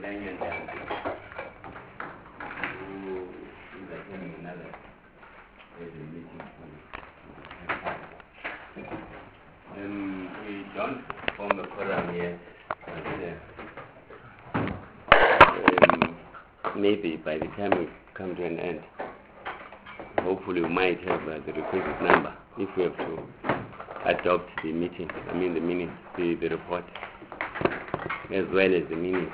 and who is attending another meeting. We don't form a quorum yet, but maybe by the time we come to an end, hopefully we might have the requisite number if we have to adopt the meeting, the minutes, the report, as well as the minutes.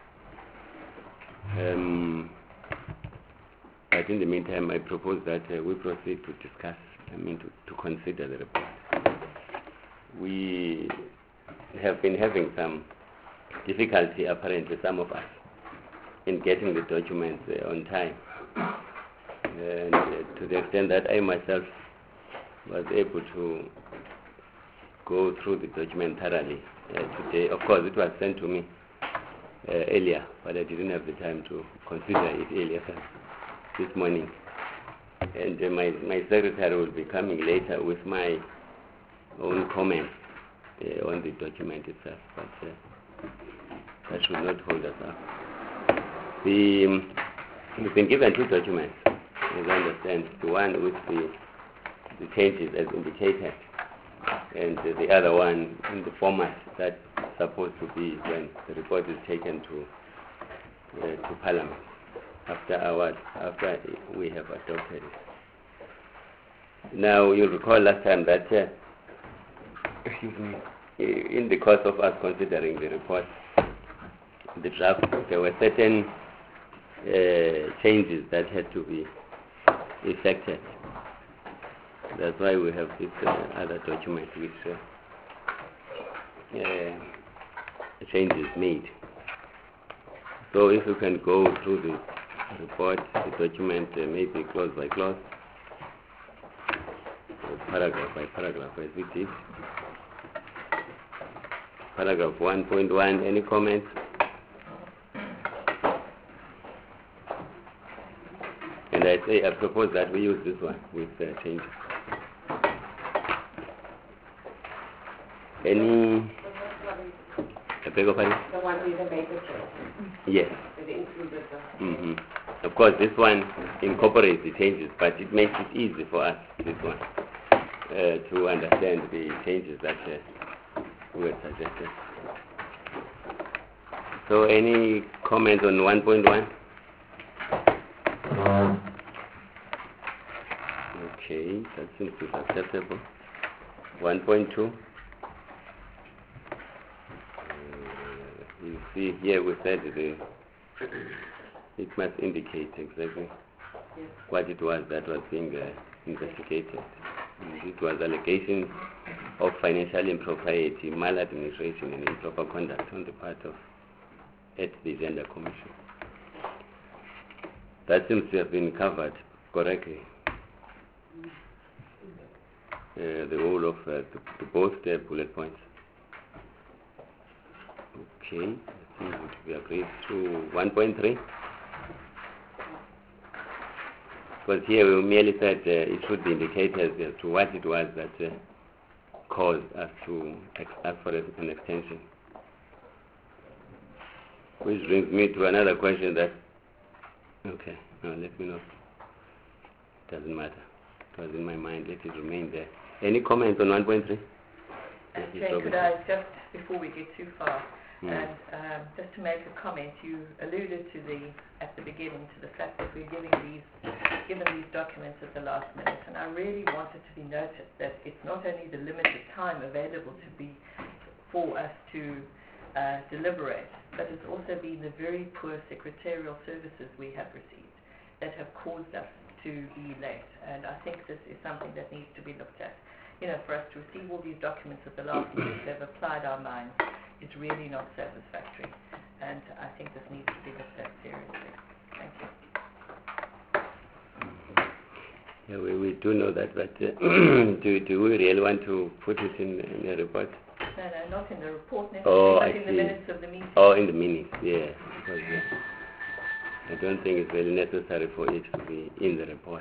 But in the meantime, I propose that we proceed to discuss, to consider the report. We have been having some difficulty, apparently, some of us, in getting the documents on time. And to the extent that I myself was able to go through the document thoroughly today. Of course, it was sent to me earlier, but I didn't have the time to consider it earlier this morning. And my secretary will be coming later with my own comments on the document itself, but that should not hold us up. We've been given two documents, as I understand. The one with the changes as indicated, and the other one in the format that's supposed to be when the report is taken to Parliament after we have adopted it. Now, you'll recall last time that in the course of us considering the report, the draft, there were certain changes that had to be effected. That's why we have this other document which changes made. So if you can go through the report, the document, maybe clause by clause, paragraph by paragraph, as we did. Paragraph 1.1, any comments? And I propose that we use this one with changes. Any? I beg your pardon? The one with the major yes. Included the... Of course, this one incorporates the changes, but it makes it easy for us, this one, to understand the changes that were suggested. So, any comments on 1.1? Okay, that seems to be acceptable. 1.2. You see here we said it must indicate exactly what it was that was being investigated. And it was allegations of financial impropriety, maladministration, and improper conduct on the part of the Gender Commission. That seems to have been covered correctly. The whole of both the bullet points. Okay, I think we agreed to 1.3. Because here we merely said it should be indicated as to what it was that caused us to ask for an extension. Which brings me to another question that, okay, no, let me not. It doesn't matter. It was in my mind, let it remain there. Any comments on 1.3? Jane, could I just, before we get too far, and just to make a comment, you alluded to at the beginning to the fact that we're given these documents at the last minute, and I really want it to be noted that it's not only the limited time available for us to deliberate, but it's also been the very poor secretarial services we have received that have caused us to be late, and I think this is something that needs to be looked at. For us to receive all these documents at the last minute, they've applied our minds. It's really not satisfactory, and I think this needs to be looked at seriously. Thank you. Yeah, we do know that, but do we really want to put it in the report? No, not in the report necessarily, but in the minutes of the meeting. Oh, in the minutes, yeah. Because, I don't think it's really necessary for it to be in the report.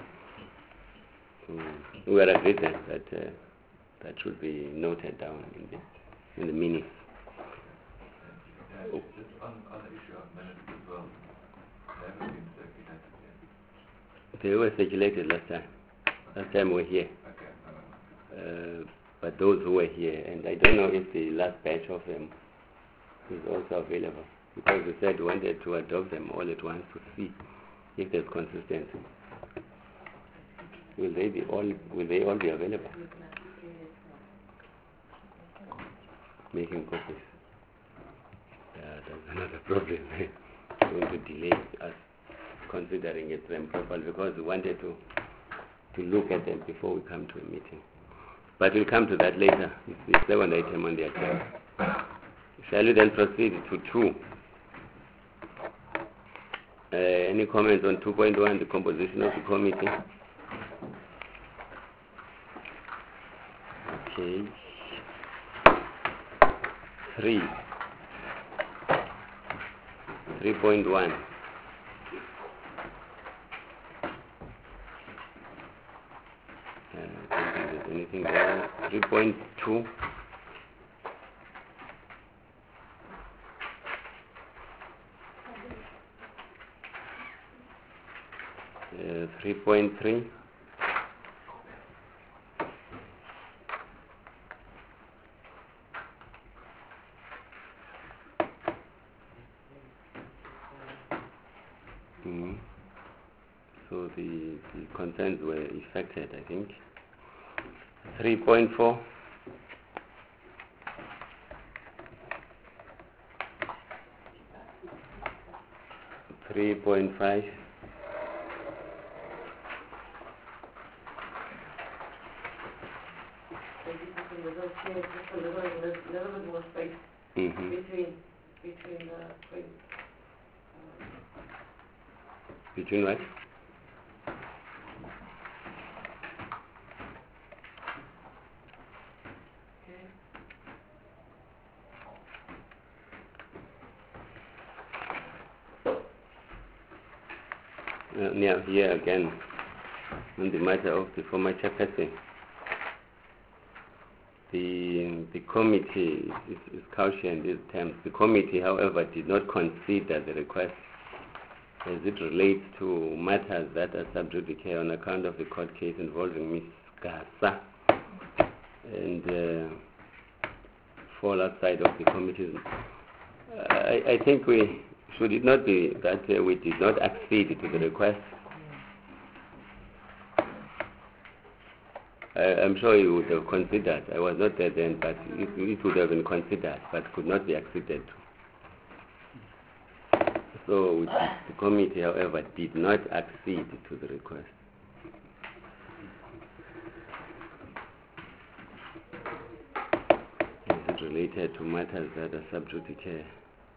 We are agreed that that should be noted down in the minutes. Just on the issue of minutes as well. They haven't been circulated yet. They were circulated last time. Last time we were here. Okay. But those who were here, and I don't know if the last batch of them is also available, because we said we wanted to adopt them all at once to see if there's consistency. Will they all be available? Making copies. That's another problem. Going to delay us considering it them properly, because we wanted to look at them before we come to a meeting. But we'll come to that later. It's the seventh item on the agenda. Shall we then proceed to 2? Any comments on 2.1, the composition of the committee? Okay. 3.1. I don't think there's anything there. 3.2. 3.3. 3. So the concerns were effected, I think. 3.4. 3.5. between Between what? Now here again, on the matter of the former chairperson, the committee is couched in these terms. The committee, however, did not consider the request as it relates to matters that are subject to care on account of the court case involving Ms. Gasa, and fall outside of the committee's. I think should it not be that we did not accede to the request? I'm sure you would have considered. I was not there then, but it would have been considered, but could not be acceded to. So the committee, however, did not accede to the request. Is it related to matters that are subject to care?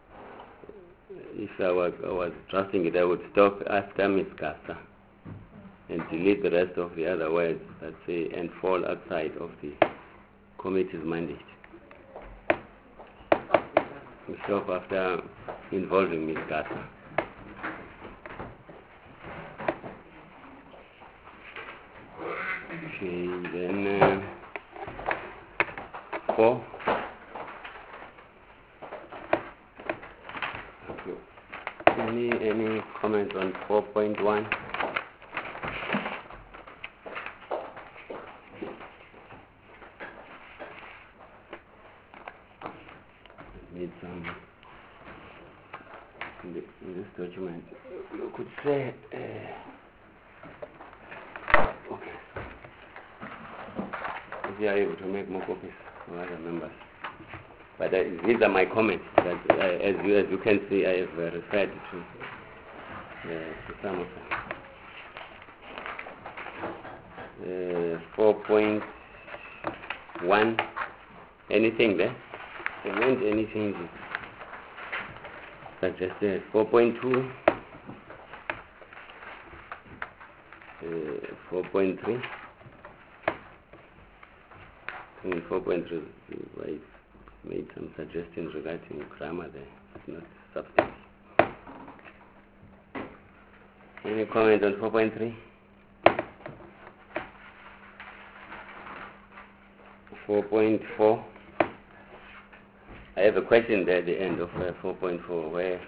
If I was drafting it, I would stop after Ms. Gasa and delete the rest of the other words that say and fall outside of the committee's mandate. Stop after involving Ms. Gasa. Okay, then 4. Okay. Any comments on 4.1? Need some in this document. You could say okay. If you are able to make more copies for other members. But these are my comments that as you can see, I have referred to some of them. 4.1. Anything there? There weren't any changes suggested. 4.2. 4.3. In 4.3, I made some suggestions regarding grammar there, not substance. Any comment on 4.3? 4.4. I have a question there at the end of 4.4 where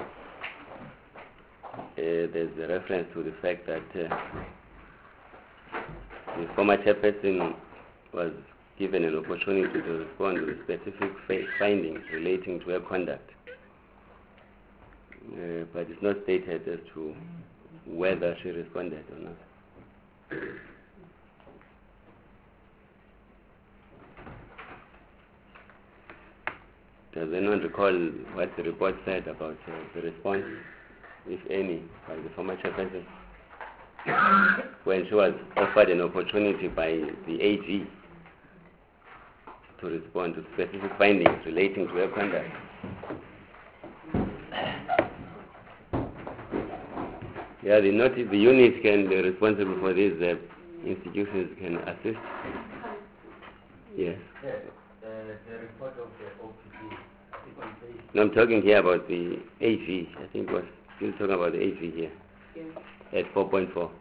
there's a reference to the fact that the former chairperson was given an opportunity to respond to the specific findings relating to her conduct. But it's not stated as to whether she responded or not. Does anyone recall what the report said about the response, if any, by the former chairperson when she was offered an opportunity by the AG to respond to specific findings relating to her conduct? Yeah, the unit can be responsible for these institutions can assist. Yes. The report of the OPD. No, I'm talking here about the AG. I think we're still talking about the AG here. Yes. At 4.4.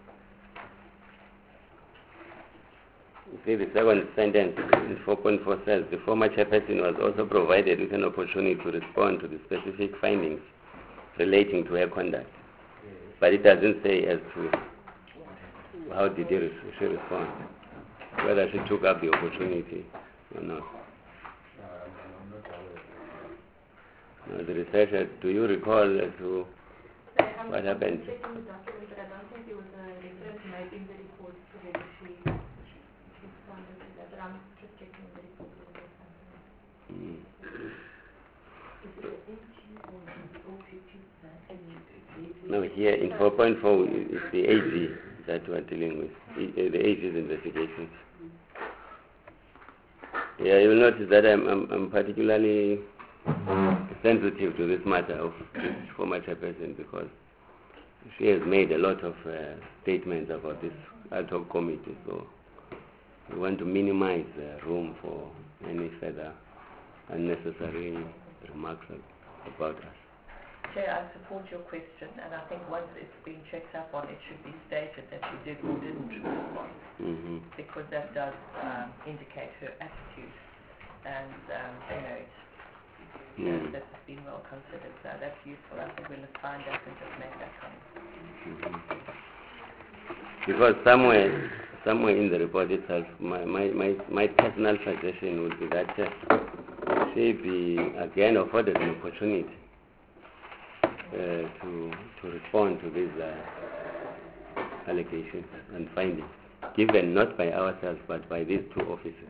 You see, the second sentence in 4.4 says the former chairperson was also provided with an opportunity to respond to the specific findings relating to her conduct. But it doesn't say as to how did she respond, whether she took up the opportunity or not. Now, the researcher, do you recall as to what happened? Checking the document, but I don't think there was a reference made in the report to whether she responded to that. But I'm just checking the report whether there's something. Is it the AG or the OPG? No, here in 4.4 it's the AG that we're dealing with, the AG's investigations. Yeah, you'll notice that I'm particularly sensitive to this matter of this former chairperson because she has made a lot of statements about this ad hoc committee, so we want to minimize room for any further unnecessary remarks about us. Chair, I support your question, and I think once it's been checked up on, it should be stated that she did or didn't respond, because that does indicate her attitude, and that has been well considered. So that's useful. I think we'll find out and just make that comment. Because somewhere in the report itself, my personal suggestion would be that she be again afforded an opportunity to respond to these allegations and findings, given not by ourselves but by these two officers.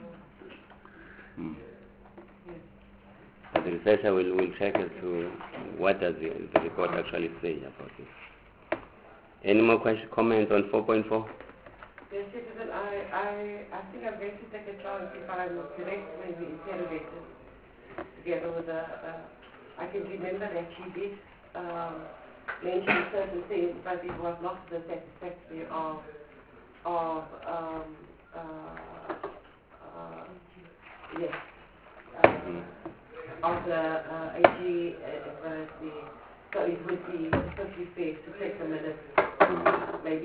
But the researcher will check as to what does the report actually say about this. Any more comments on 4.4? Yes, Citizen, I think I'm going to take a chance if I'm correct when we interrogated together with I can remember that she did mention certain things, but it was not the satisfaction of the AG as well as so it would be simply fair to take a minute, maybe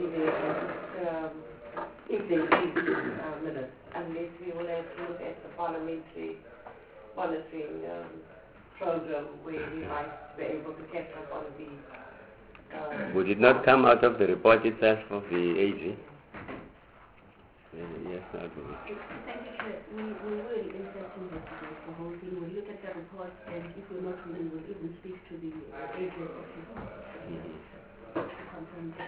if they need minutes, unless we will have to look at the parliamentary monitoring program where we might be able to catch up on the... Would it not come out of the report itself of the AG? Yes, that would. Thank you, Chair. We will investigate the whole thing. We'll look at the report, and if we're not willing, we'll even speak to the agent office to confirm that.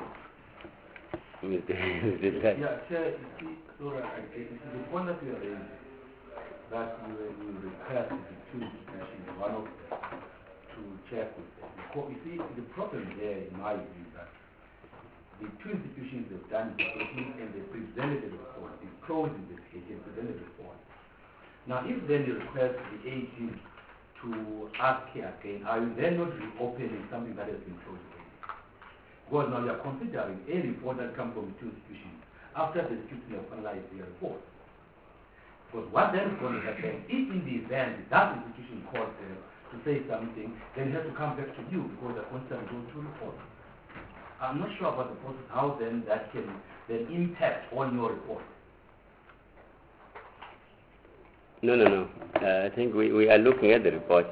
Yeah, Chair, you see, Laura, the point that we are raising, that we request the two institutions, one of to check with them. You see, the problem there, in my view, is that the two institutions have done investigation and they presented a report, the closed investigation, presented a report. Now, if then you request the AG to ask here again, are you then not reopening something that has been closed already? Because now you are considering a report that comes from the two institutions after the institution have analyzed their report. Because what then is going to happen, if in the event that institution calls them to say something, then it has to come back to you because they're considering those two reports. I'm not sure about the process, how then that can then impact on your report. No. I think we are looking at the report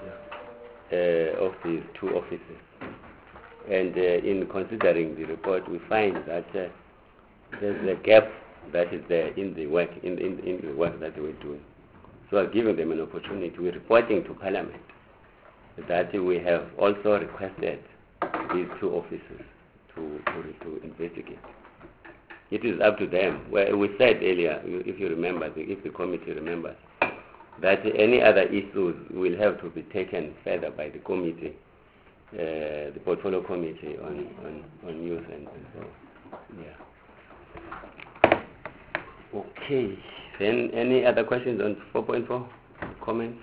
of these two offices. And in considering the report, we find that there's a gap that is there in the work, in the work that we're doing. So I've given them an opportunity. We're reporting to Parliament that we have also requested these two officers to investigate. It is up to them. Well, we said earlier, if you remember, if the committee remembers, that any other issues will have to be taken further by the committee, the portfolio committee on youth and so on. Yeah. Okay. Then any other questions on 4.4? Comments?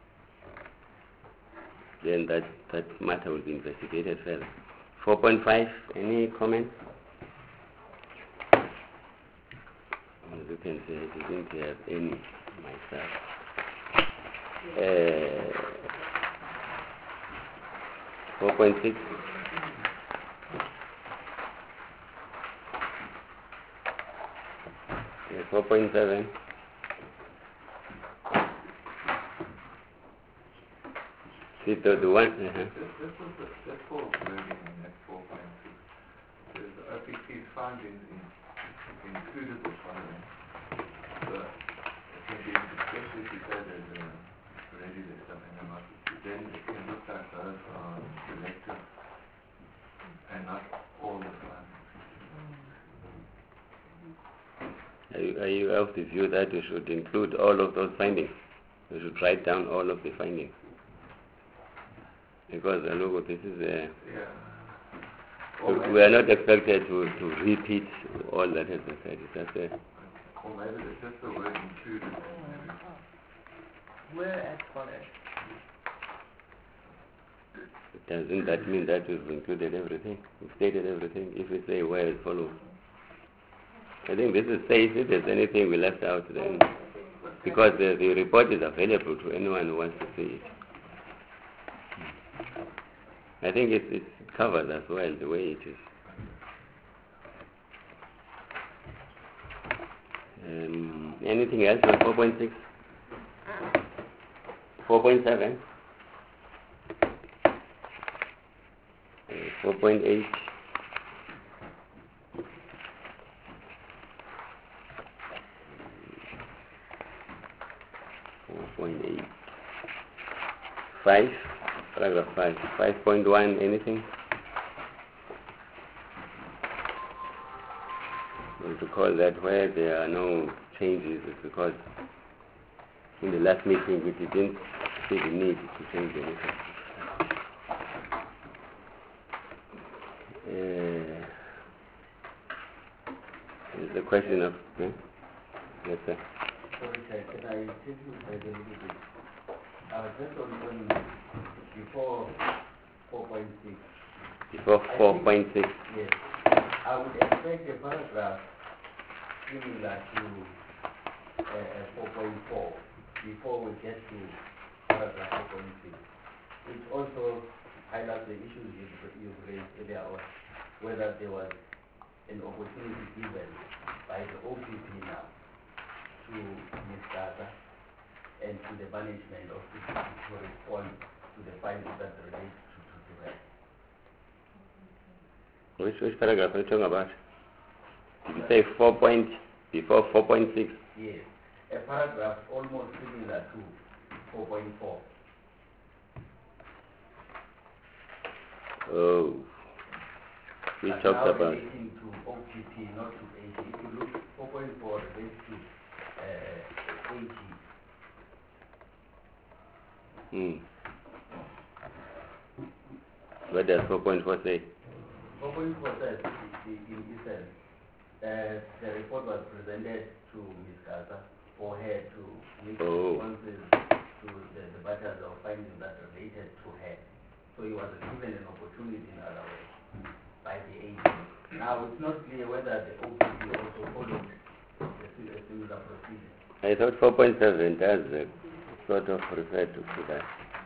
Then that matter will be investigated further. 4.5, any comments? As you can say, I didn't have any myself. 4.6. Yeah, 4.7. See the one. That's for grading in that 4.6. The OPP's findings included the following. So it can be especially if you say there's already there's something about it. Then it can look like those are selective and not all the findings. Are you of the view that we should include all of those findings? We should write down all of the findings. Because look, this is we are not expected to repeat all that has been said. It's just or maybe it's just the word included. Where as follows. Doesn't that mean that we've included everything? We've stated everything. If we say where it follows, I think this is safe. If there's anything we left out, then because the report is available to anyone who wants to see it. I think it's covered as well the way it is. Anything else on 4.6? 4.7? 4.8? 4.8? 5? Paragraph 5. 5.1, anything? And to call that where there are no changes is because in the last meeting we didn't see the need to change anything. Is the question of... Yes, sir. Sorry, sir, can I take you back a little bit? Just on before 4.6. Before 4.6. Yes. I would expect a paragraph similar to 4.4 before we get to paragraph 4.6, which also highlights the issues you've raised earlier on, whether there was an opportunity given by the OPP now to Ms. Gaza and to the management of the city to respond to the findings that relate to that. Which paragraph are you talking about? Did you say before 4.6? Yes, a paragraph almost similar to 4.4. Oh, we But talked now about... relating to OPP, not to AG. If you look, 4.4 relates to AG. What does 4.4 say? 4.4 says, in essence, the report was presented to Ms. Gaza for her to make responses to the matters of findings that related to her. So he was given an opportunity, in other words, by the AG. Now, it's not clear whether the OPP also followed a similar procedure. I thought 4.7 does sort of refer to that.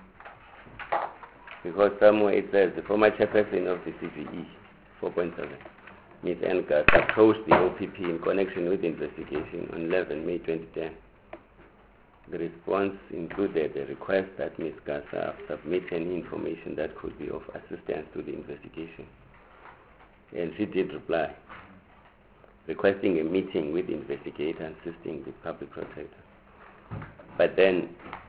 Because somewhere it says the former chairperson of the CVE, 4.7, Ms. Engas, approached the OPP in connection with the investigation on 11 May 2010. The response included a request that Ms. Gasa submit any information that could be of assistance to the investigation. And she did reply, requesting a meeting with the investigator and assisting the public protector. But then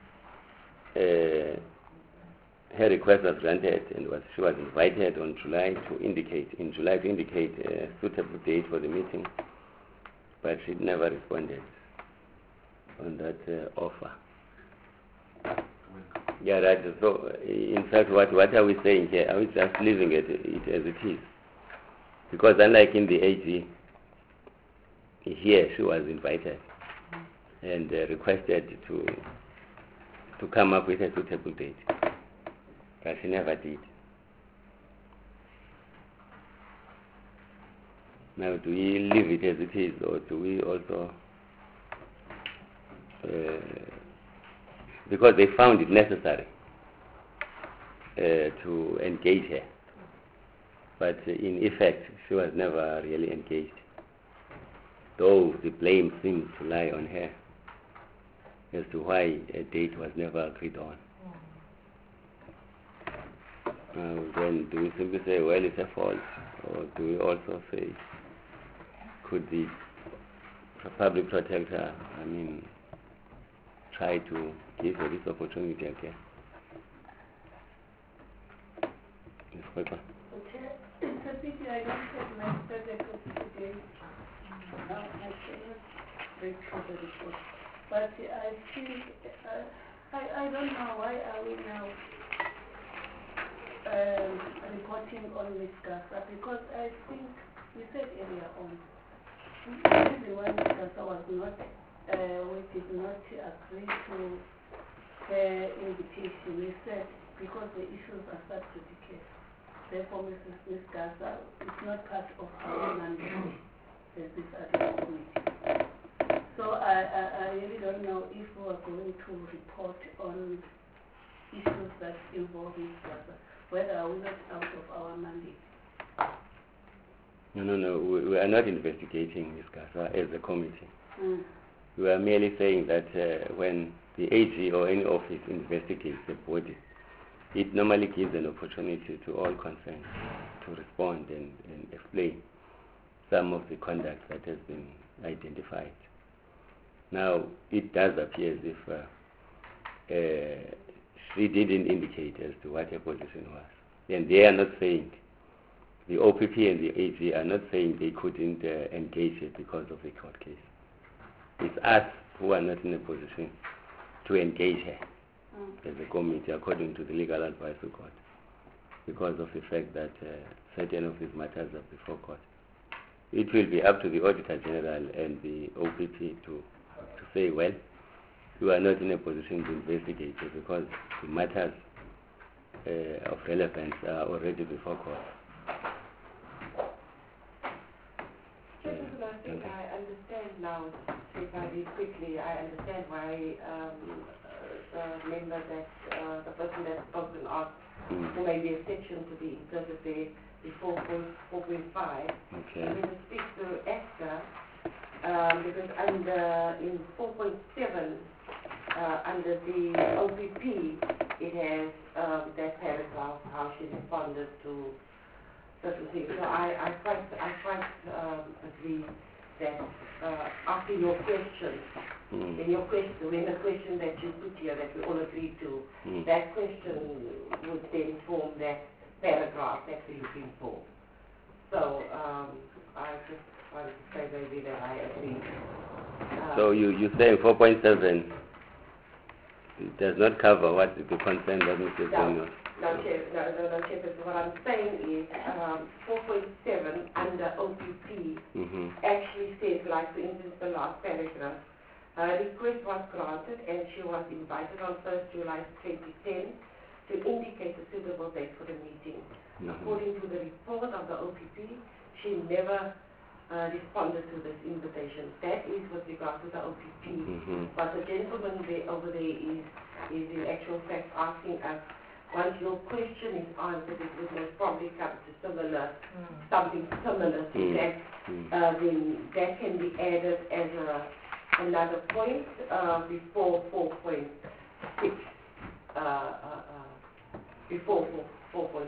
her request was granted, and she was invited in July to indicate a suitable date for the meeting, but she never responded on that offer. Yeah, right. So, in fact, what are we saying here? Are we just leaving it as it is? Because unlike in the AG, here she was invited and requested to come up with a suitable date, but she never did. Now, do we leave it as it is, or do we also, because they found it necessary to engage her, but in effect she was never really engaged, though the blame seems to lie on her as to why a date was never agreed on. Then do we simply say, well, it's a fault, or do we also say, could the public protector, try to give her this opportunity again? Ms. Khwekwa. Okay, it's a pity I don't have my study copy today. I cannot read through the report. But I think, I don't know why are we now reporting on Ms. Gasa, because I think we said earlier on, the reason why Ms. Gasa was not, we did not agree to her invitation, we said because the issues are sub judice. Therefore, Ms. Gasa is not part of our mandate as this other committee. So I really don't know if we are going to report on issues that involve Ms. Gasa, whether we are not out of our mandate. No, we are not investigating Ms. Gasa as a committee. We are merely saying that when the AG or any office investigates a body, it normally gives an opportunity to all concerned to respond and explain some of the conduct that has been identified. Now, it does appear as if she didn't indicate as to what her position was. And they are not saying, the OPP and the AG are not saying they couldn't engage her because of the court case. It's us who are not in a position to engage her as a committee according to the legal advice we got, because of the fact that certain of these matters are before court. It will be up to the Auditor General and the OPP to say, well, you are not in a position to investigate it because the matters of relevance are already before court. I understand now, if I read quickly, I understand why the member that, the person that's spoken of, there may be a section to be inserted there, the 4.5. Okay. And when we speak to Esther, because in 4.7, under the OPP, it has that paragraph, how she responded to certain things. So I quite agree that after your question, when the question that you put here that we all agreed to, that question would then form that paragraph that we're looking for. So I just wanted to say maybe that I agree. So you say 4.7 does not cover what the concern that Mr. Samuel. No, Chair, but what I'm saying is 4.7 under OPP actually says, like for instance the last paragraph, request was granted and she was invited on 1st July 2010 to indicate a suitable date for the meeting. According to the report of the OPP, she never responded to this invitation. That is with regard to the OPP. But the gentleman over there is in actual fact asking us, once your question is answered, it would most probably come to something similar to that, then that can be added as another point before 4.6. Before 4.6.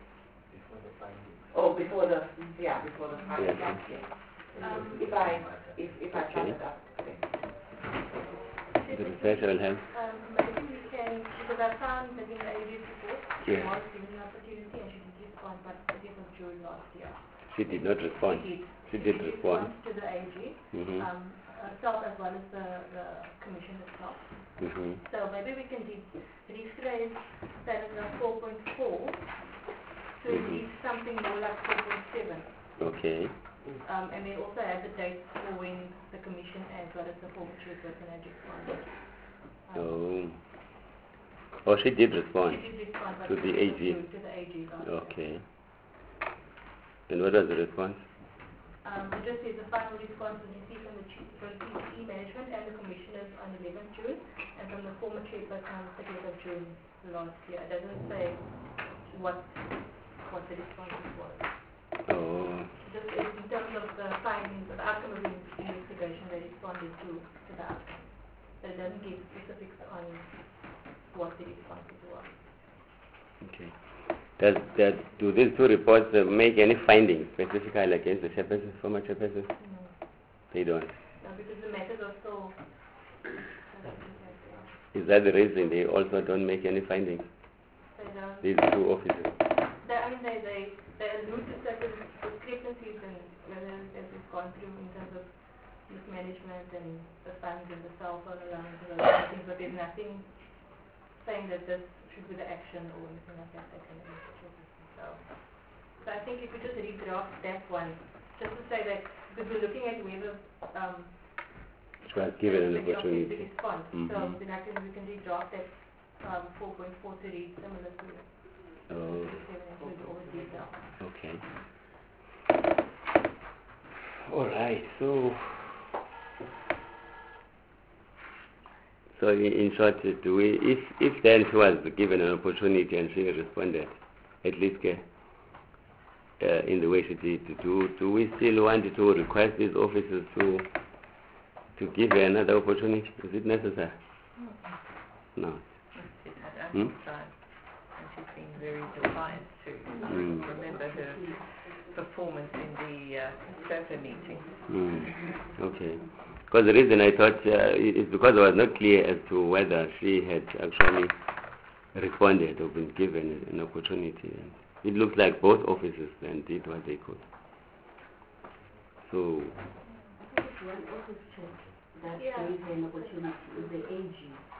Oh, before the findings. Yes. If I sum it up. The researcher will help. Maybe we can, because I found that in the AG's report, she Yes. was given an opportunity and she did respond, but 30th of June last year. She did not respond. She did respond. To the AG, herself as well as the commission itself. So maybe we can rephrase paragraph 4.4 to read something more like 4.7. Okay. And they also have the dates for when the commission as well as the former chairperson had responded. Oh, she did respond. She did respond, but to the AG. To the AG last year. Okay. And what was the response? It just says the final response was received from the PCE management and the commissioners on 11th June and from the former chairperson on the 30th of June last year. It doesn't say what the response was. Oh. Just in terms of the findings, the outcome of the investigation, they responded to the outcome. But it doesn't give specifics on what the responses were. Okay. Do these two reports make any findings specifically against the chairperson, former chairperson? No. They don't. No, because the matters are so... Is that the reason they also don't make any findings? They don't... These two officers? They allude to certain discrepancies in whether as we've gone through in terms of mismanagement and the funds and the cell phone allowance and those kind of things, but there's nothing saying that this should be the action or anything like that. So I think if we just redraft that one, just to say that because we're looking at whether She was given an opportunity. to respond. So then I think we can redraft that 4.4 to read similar to Oh. all the detail. Okay. All right. So in short, do we, if then she was given an opportunity and she responded, at least in the way she did, do we still want to request these officers to give her another opportunity? Is it necessary? No. At the time, and she's been very defiant too. Remember her performance in the SOFA meeting. Okay. Because the reason I thought is because I was not clear as to whether she had actually responded or been given an opportunity. And it looks like both officers then did what they could. So. I think it's one officer that gave her an opportunity is the AG.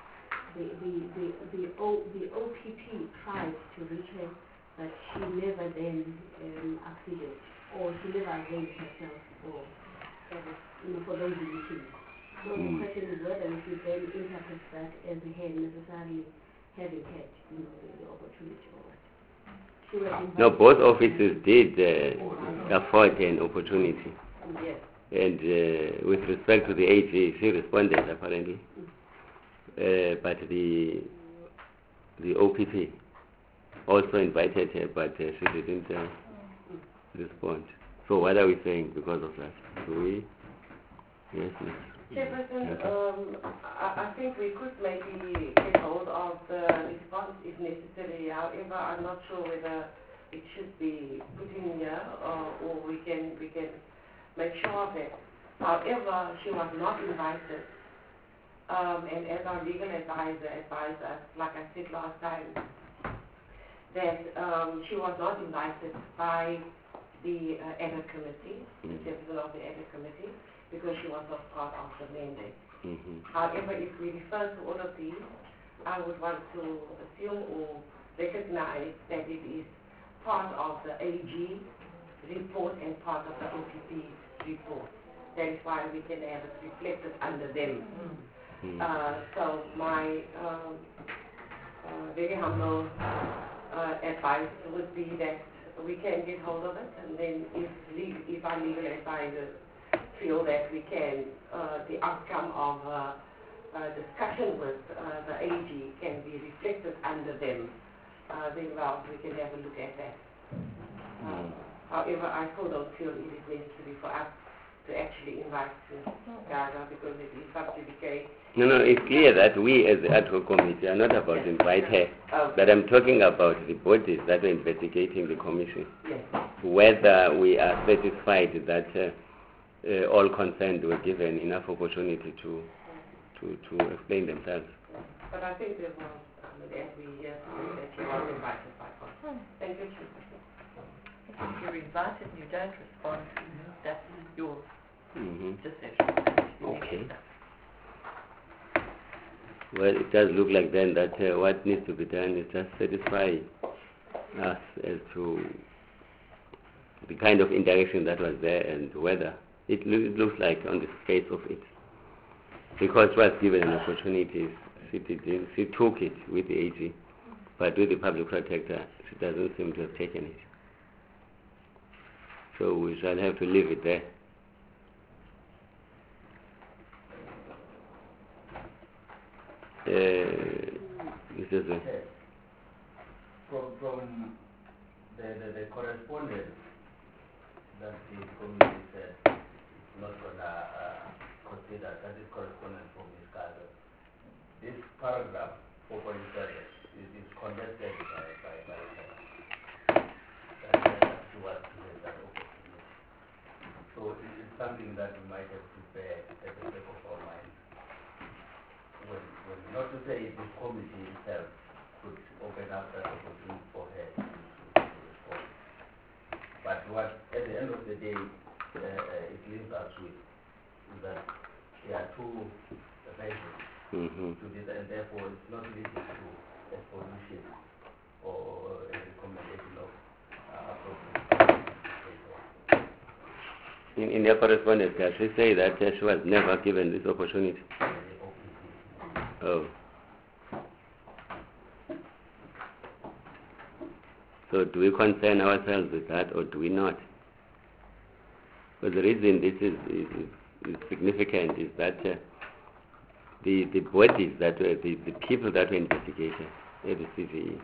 The OPP tried to reach her, but she never then acceded, or she never availed herself for those meetings. So the question is whether we should then interpret that as her necessarily having had the opportunity or what. No, both officers did afford an opportunity. Yes. And with respect to the AG, she responded apparently. But the OPP also invited her, but she didn't respond. So what are we saying because of that? Do we? Yes, yes. Chairperson, I think we could maybe get hold of the response if necessary. However, I'm not sure whether it should be put in here or we can make sure of it. However, she was not invited. And as our legal advisor advised us, like I said last time, that she was not invited by the edit committee, the chairperson of the edit committee, because she was not part of the mandate. However, if we refer to all of these, I would want to assume or recognize that it is part of the AG report and part of the OPP report. That is why we can have it reflected under them. So my very humble advice would be that we can get hold of it, and then if our legal advisors feel that we can, the outcome of discussion with the AG can be reflected under them, then well, we can have a look at that. However, I still don't feel it is necessary for us to actually invite Gaza because it is subject to decay. No, it's clear that we as the ad hoc committee are not about to invite her, but I'm talking about the bodies that are investigating the commission. Yes. Whether we are satisfied that all concerned were given enough opportunity to explain themselves. But I think there was, as we hear, that she was invited by God. Thank you, Chief. If you're invited and you don't respond, that's your decision. Okay. Well, it does look like then that what needs to be done is just satisfy us as to the kind of interaction that was there and whether it looks like on the face of it. Because she was given an opportunity, she took it with the AG, but with the public protector, she doesn't seem to have taken it. So we shall have to leave it there. Mr. Zwe. Yes. From the correspondence that the committee said is not going to consider, that is correspondence from Ms. Gaza. This paragraph 4.7 is contested by her. That she was given that opportunity. So it's something that we might have to bear at the back of our minds. When not to say the committee itself could open up that opportunity for her to respond. But what, at the end of the day, it leaves us with is that there are two measures to this, and therefore it's not leading to a solution or a recommendation of appropriate. In their correspondence, does she say that she was never given this opportunity? Oh. So do we concern ourselves with that or do we not? But the reason this is significant is that the bodies that were, the people that were investigated at the CVE,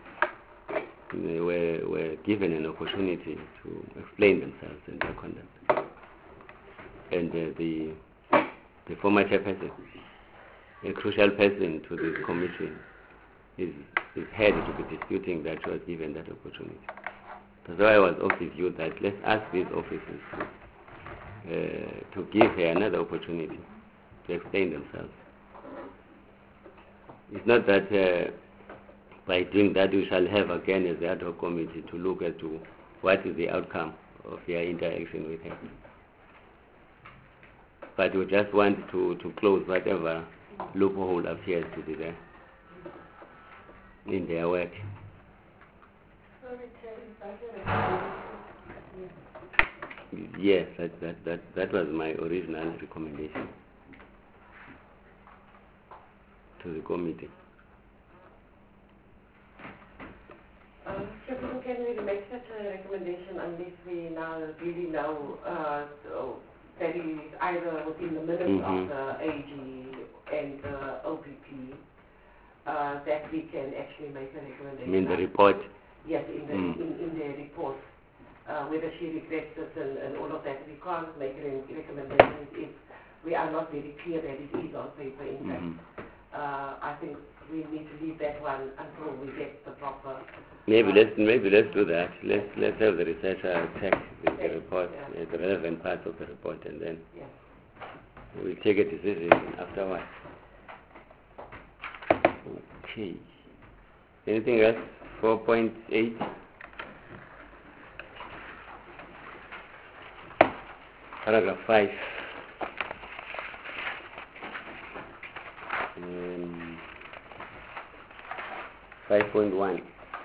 were given an opportunity to explain themselves and their conduct. And the former chairperson, a crucial person to this commission, is head to be disputing that she was given that opportunity. That's why I was of the view that let's ask these officers to give her another opportunity to explain themselves. It's not that by doing that we shall have again as the ad hoc committee to look at to what is the outcome of their interaction with her. But we just want to close whatever loophole appears to be there in their work. Yes, that was my original recommendation to the committee. Can we make such a recommendation unless we now really know that it is either within the minutes of the AG and the OPP that we can actually make a recommendation? You mean the report? Yes, in the report. Whether she regrets it and all of that, we can't make a recommendation if we are not very clear that it is on paper. In fact, I think we need to leave that one until we get the proper. Maybe let's do that. Let's have the researcher check the report, the relevant parts of the report, and then we'll take a decision afterwards. Okay. Anything else? 4.8. Paragraph 5. 5.1.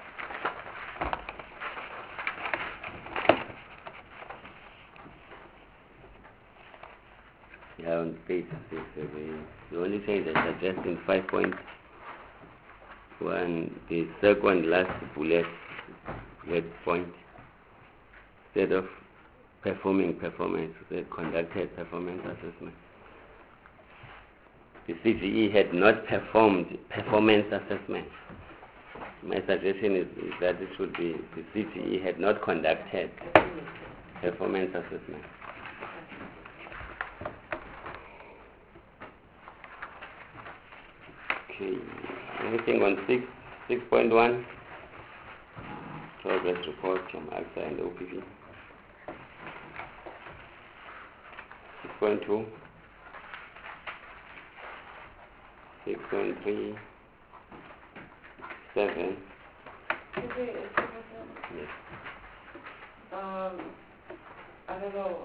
Yeah, on page 6. The only change I suggest in 5.1, the second last bullet point, instead of performing performance, they conducted performance assessment. The CVE had not performed performance assessment. My suggestion is that it should be the CVE had not conducted performance assessment. Okay. Anything on 6.1? Progress report from AXA and OPV. 6.2. 6.3. 7. Yes. I don't know,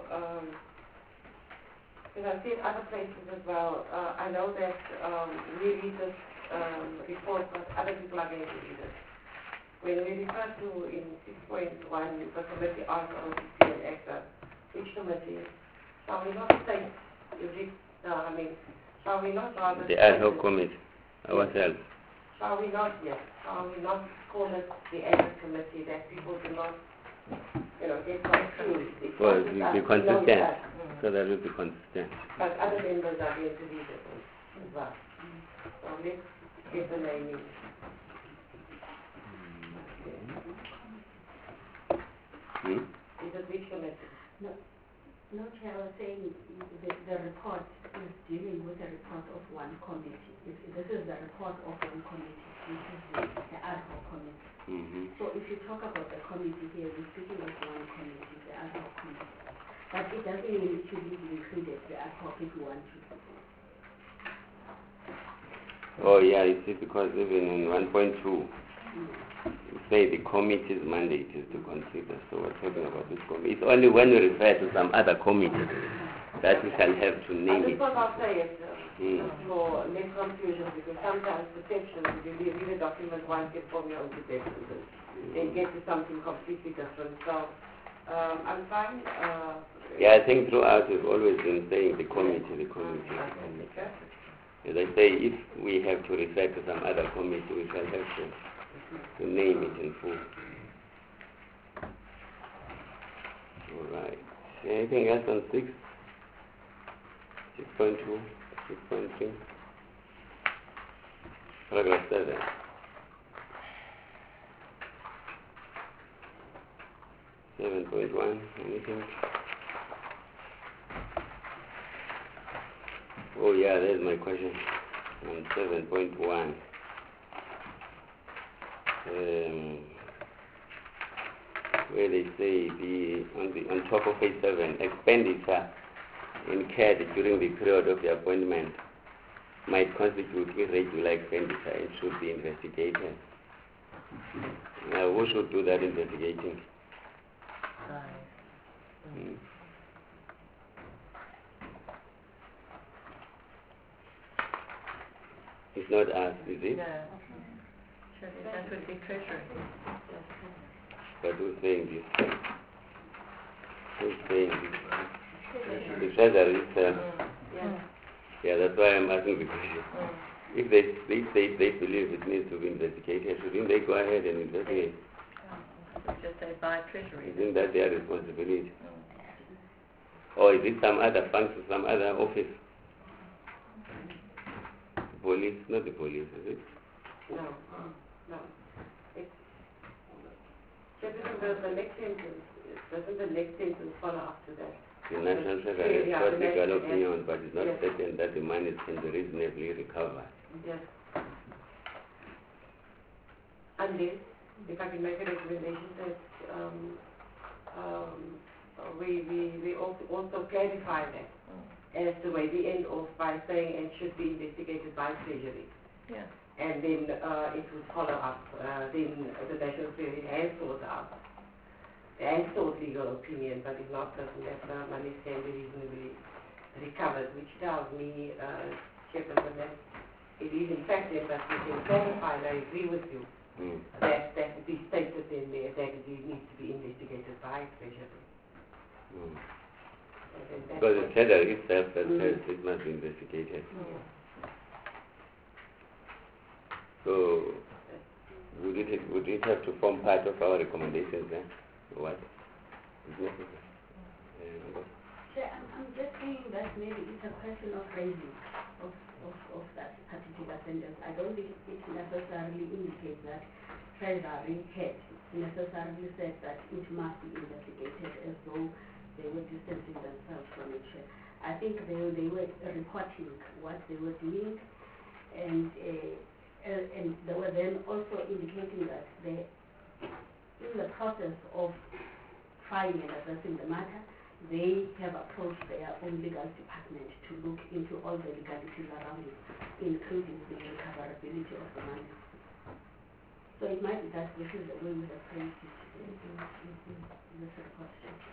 because I've seen other places as well. I know that we read this report, but other people are going to read it. When we refer to in 6.1, the committee asked OPC and AXA, which committee? Shall we not say, shall we not rather... The ad hoc committee, ourselves. Shall we not call it the ad hoc committee, that people do not, get confused? Well, be consistent, so that will be consistent. But other members are going to read it as well. So let's get the naming. Is it which committee? No, Chair, I was saying the report is dealing with the report of one committee. This is the report of one committee, which is the ad hoc committee. So if you talk about the committee here, we're speaking of one committee, the ad hoc committee. But it doesn't mean it should be included, the ad hoc, if you want to. Oh yeah, you see, because even in 1.2, you say the committee's mandate is to consider. So we're talking about this committee. It's only when we refer to some other committee that we shall have to name it. I just want to say it for less confusion, because sometimes perceptions, if you read a document once, you form your own perceptions and then get to something completely different. So I'm fine. Yeah, I think throughout we've always been saying the committee, the committee. As I say, if we have to refer to some other committee, we shall have to name it in full. All right. Anything else on 6? 6.2, 6.3? Paragraph 7. .1, anything? Oh yeah, there's my question on 7.1. Where they say on top of page 7, expenditure incurred during the period of the appointment might constitute irregular expenditure and should be investigated. Now, who should do that investigating? It's not us, is it? No. Sure, that would be Treasury. But who's saying this? Who's saying this? The Treasury itself. Yeah, that's why I'm asking the question. If they believe it needs to be investigated, shouldn't they go ahead and investigate? Just say by Treasury. Isn't that their responsibility? Or is it some other function, some other office? Police, not the police, is it? No. The next sentence, doesn't the next sentence follow up to that? The National Treasury has got legal opinion, but it's not certain that the money can be reasonably recovered. Yes. Unless, if I can make a recommendation that we also clarify that as the way we end off by saying it should be investigated by Treasury. Yeah. And then it would follow up. Then the National Treasury has sought legal opinion, but is not certain that the money can be reasonably recovered, which tells me, Chairperson, that it is in fact there, but we can clarify, and I agree with you, that it is stated in there that it needs to be investigated by Treasury. Because the Treasury itself that says it must be investigated. So, would it have to form part of our recommendations then? Or what? I'm just saying that maybe it's a question of raising of that particular sentence. I don't think it necessarily indicates that Treasury had necessarily said that it must be investigated as though they were distancing themselves from it. I think they were reporting what they were doing, and they were then also indicating that they, in the process of trying and addressing the matter, they have approached their own legal department to look into all the legalities around it, including the recoverability of the money. So it might be that this is the way we have phrased it in this report.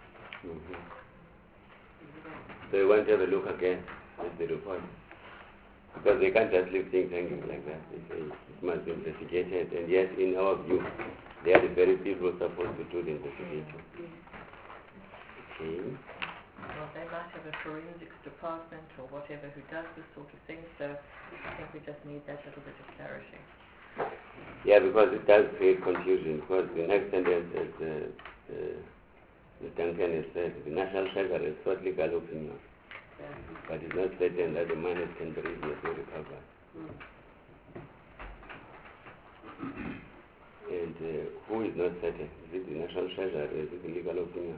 So you want to have a look again at the report? Because they can't just leave things hanging like that. It must be investigated, and yet, in our view, they are the very people supposed to do the investigation. Okay. Well, they might have a forensics department or whatever who does this sort of thing, so I think we just need that little bit of clarity. Yeah, because it does create confusion, because the next sentence, as Ms. Duncan has said, the National Treasury has sought legal opinion, but it's not certain that the money can be reasonably recovered. And who is not certain? Is it the National Treasury or is it the legal opinion?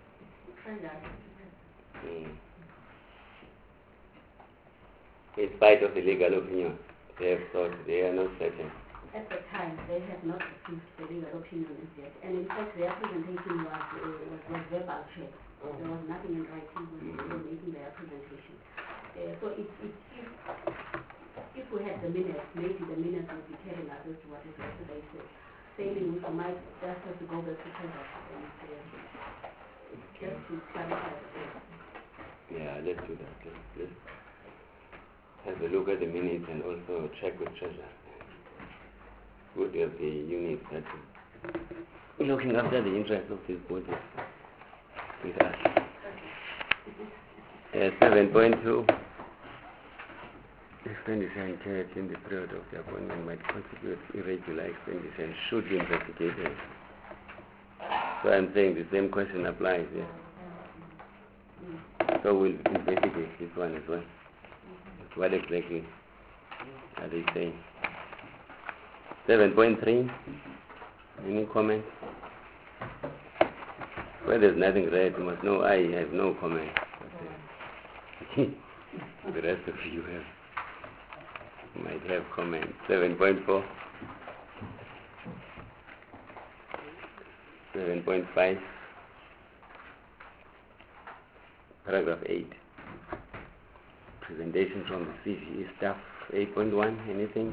In spite of the legal opinion, they have thought they are not certain. At the time, they had not received the legal opinion as yet, and in fact, their presentation was verbal check. There was nothing in writing when they were making their presentation. So if we had the minutes, maybe the minutes would be telling us as to what exactly they said. Failing, we might just have to go back to Treasury and just to clarify the thing. Yeah, let's do that. Let's have a look at the minutes and also check with Treasury. Good of the unit that is looking after the interests of this body with us. 7.2. Expenditure incurred in the period of the appointment might constitute irregular expenditure and should be investigated. So I'm saying the same question applies here. So we'll investigate this one as well. What exactly are they saying? 7.3. Any comment? Well, there's nothing read. You must know I have no comment. The rest of you might have comments. 7.4. 7.5. Paragraph 8. Presentation from the CGE staff. 8.1. Anything?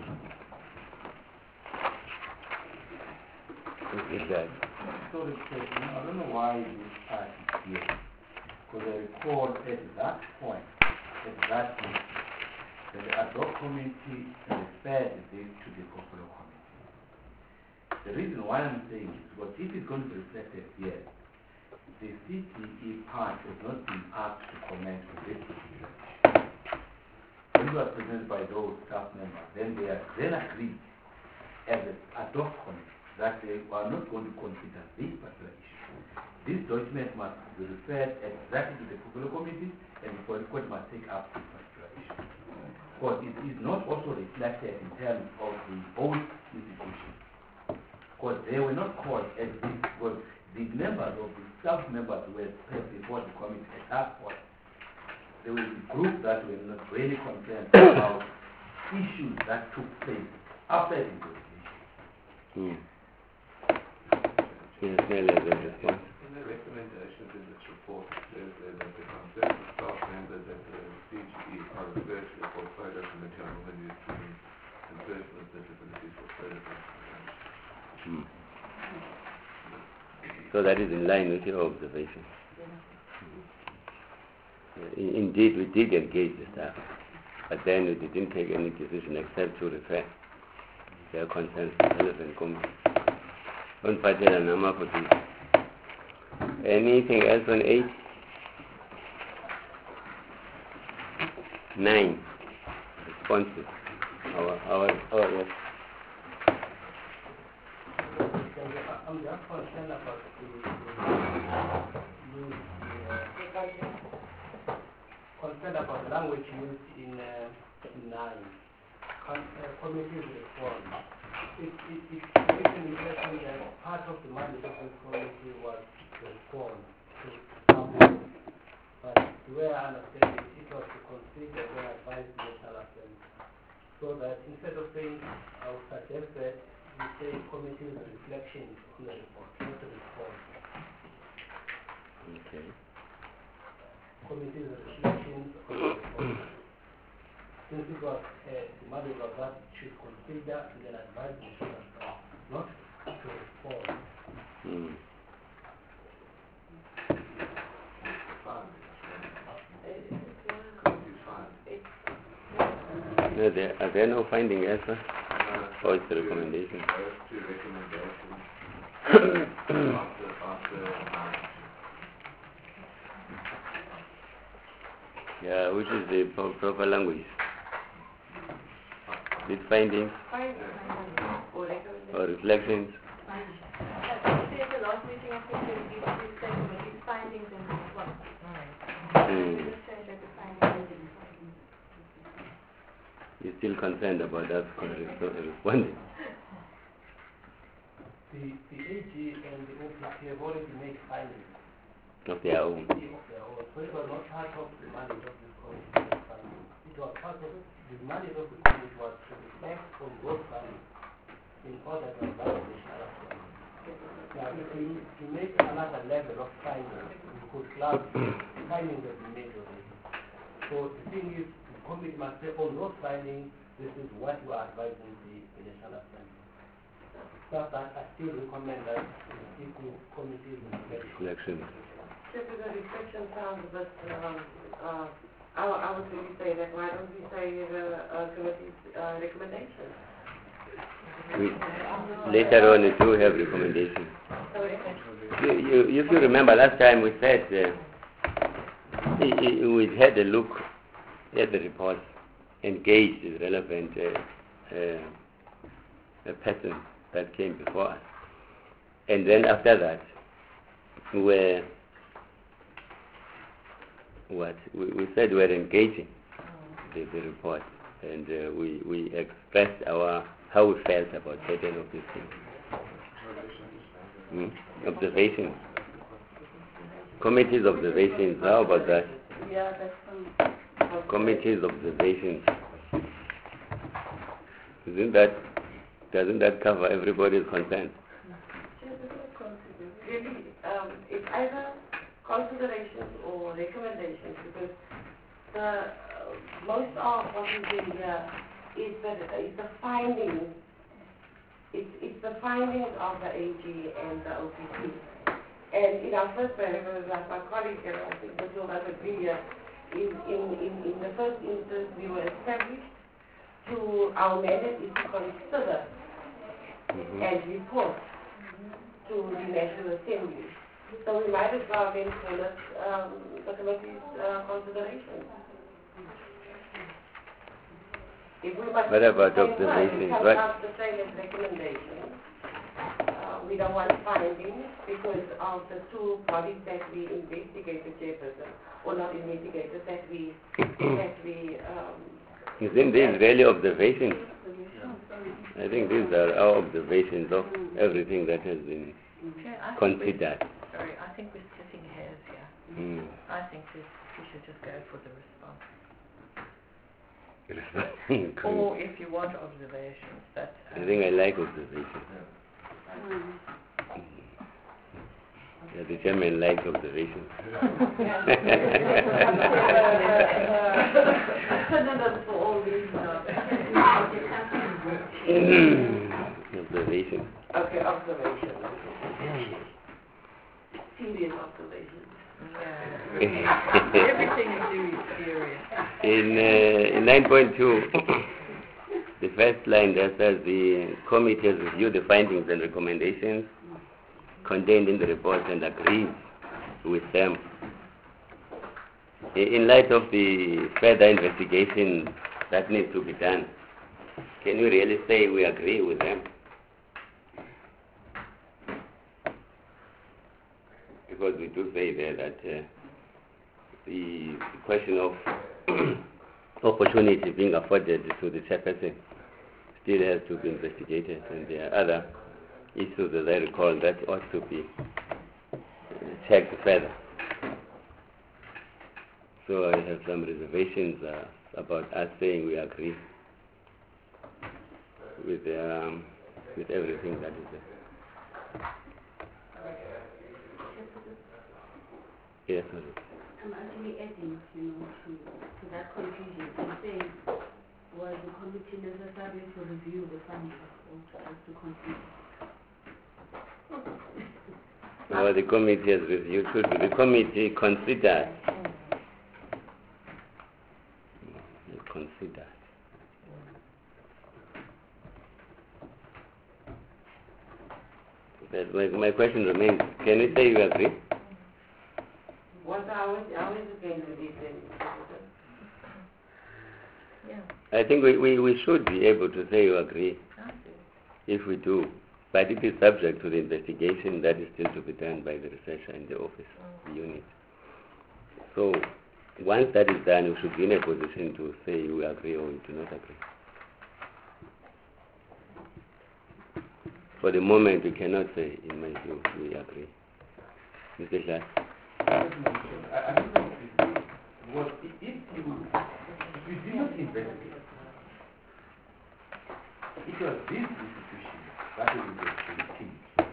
That. So I don't know why this part is here. Because I recall at that point, exactly, that the ad hoc committee referred this to the portfolio committee. The reason why I'm saying this is because if it's going to be reflected here, the CTE part has not been asked to comment on this particular issue. When it was presented by those staff members, then they are then agreed as an ad hoc committee that they are not going to consider this particular issue. This document must be referred exactly to the portfolio committee, and the portfolio committee must take up this particular issue. Because it is not also reflected in terms of the old institution. Because they were not called as this, because the members of the staff members were present before the committee at that point. There were the groups that were not really concerned about issues that took place after the investigation. Yes, in the recommendations in this report, it says that the concern of staff members at the CGE are referred to the portfolio committee on women, youth, children, and persons with disabilities for further consideration. So that is in line with your observation. Indeed, we did engage the staff, but then we didn't take any decision except to refer their concerns to the relevant committee. On Pajela Nama for this. Anything else on 8? 9. Responses. Yes. I'm just concerned about the language used in 9. Committee reform. It's written interesting that part of the mandate of this committee was reform to public. But the way I understand it, it was to consider the advice national assembly. So so that instead of saying, I would suggest that we say committee's reflections on the report, not the report. Okay. Committee's reflections on the report. Since it was the matter of that should consider and then advise the national not to respond. No, are there no findings as well? Or it's a recommendation? Those two recommendations after Yeah, which is the proper language? With findings or reflections? At the last meeting, I think you said these findings and what? We just changed it to findings. You're still concerned about us responding? The AG and the OPP have already made findings Of their own. of their own. So it was not part of the mandate of this committee. It was part of the mandate of the committee was to reflect on those findings in order to advise the national assembly. Now, if you make another level of findings, you could class findings that we made already. So the thing is, the committee must say, on those findings, this is what we are advising the national assembly. But I still recommend that we stick to committee's reflection. Just because reflection sounds a bit, I would really say that why don't we say the committee's recommendation? Later on, we do have recommendations. If you remember last time we said we had a look at the report, engaged the relevant person that came before us. And then after that, we said we were engaging the report, and we expressed how we felt about certain of these things. Observations. Committee's observations, how about that? Yeah, that's Committee's observations. Doesn't that cover everybody's consent? Really, it's either considerations or recommendations, because most of what is in here is the findings. It's the findings of the AG and the OPP. And in our first paragraph, like my colleague here, I think the two of us agree here, in the first instance, we were established to our mandate is to consider and report to the National Assembly. So we might as well then call it the committee's consideration. If we must What about the same observations? time, What? the same as recommendations. We don't want findings because of the two bodies that we investigated, Chairperson, or not investigated, that we Isn't these really observations? I think these are our observations of everything that has been considered. I think we're splitting hairs here. I think we should just go for the response. Or if you want observations, that... I think I like observations. Yeah, the chairman likes observations. Observations. Okay, observations. Serious observations. Everything you do is serious. In 9.2, the first line that says the committee has reviewed the findings and recommendations contained in the report and agrees with them. In light of the further investigation that needs to be done, can we really say we agree with them? Because we do say there that the question of opportunity being afforded to the chairperson still has to be investigated, and there are other issues, as I recall, that ought to be checked further. So I have some reservations about us saying we agree. with everything that is there. Yes, sorry. I'm actually adding, to that conclusion and saying, was the committee necessary to review the findings or just to conclude? Well, the committee has reviewed. The committee considered. Considered. But my question remains, can you say you agree? What I was again with it then. Yeah. I think we should be able to say you agree I do. if we do. But it is subject to the investigation that is still to be done by the researcher in the office, the unit. So once that is done, we should be in a position to say we agree or we do not agree. For the moment, we cannot say, in my view, we agree. Mr. Glass? I don't know if if you did not investigate, it was this institution that was investigating.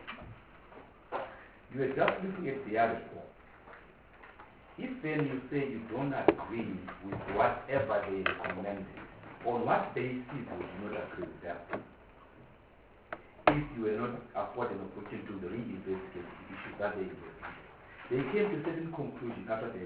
You were just looking at the other form. If then you say you don't agree with whatever they recommended, on what basis would you not agree with that? If you were not afforded an opportunity to reinvestigate the issue that they investigated. They came to a certain conclusion after the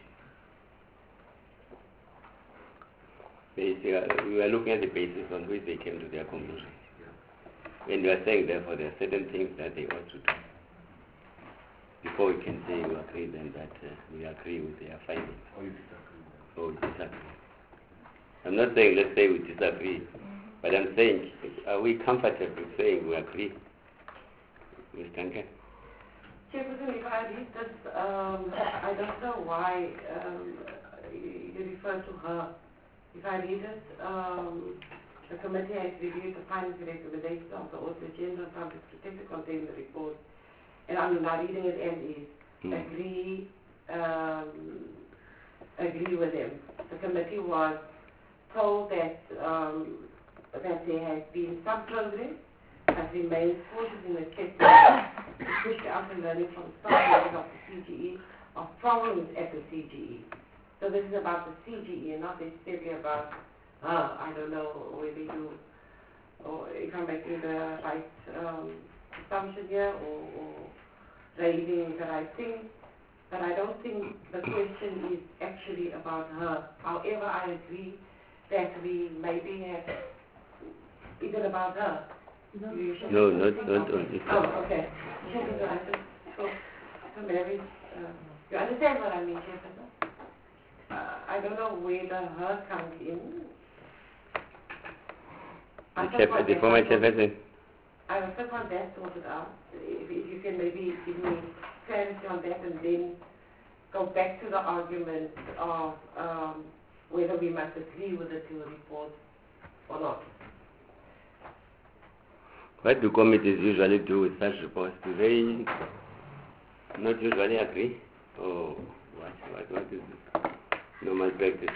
investigation. We are looking at the basis on which they came to their conclusion. And you are saying, therefore, there are certain things that they ought to do. Before we can say we agree, then that we agree with their findings. Or you disagree with them. Or we disagree. I'm not saying let's say we disagree, but I'm saying, are we comfortable saying we agree? Ms. Duncan? Chairperson, if I read this, I don't know why you refer to her. If I read it, the committee has reviewed the findings and recommendations of the Auditor General and Public Protector contained in the report. And I'm not reading it and is agree with them. The committee was told that that there has been some progress, has remained cautious in assessment to push out the learning from staff members of the CGE of problems at the CGE. So this is about the CGE and not necessarily about, I don't know whether you, or if I'm making the right assumption here or raising the right thing. But I don't think the question is actually about her. However, I agree that we maybe have, is it about her? No, not only. Oh, okay. So Mary, you understand what I mean, Chairperson? I don't know where the her comes in. The former chairperson. I will first want that sorted out. If you can maybe give me clarity on that and then go back to the argument of whether we must agree with the two reports or not. What do committees usually do with such reports? Do they not usually agree? Or what is this normal practice?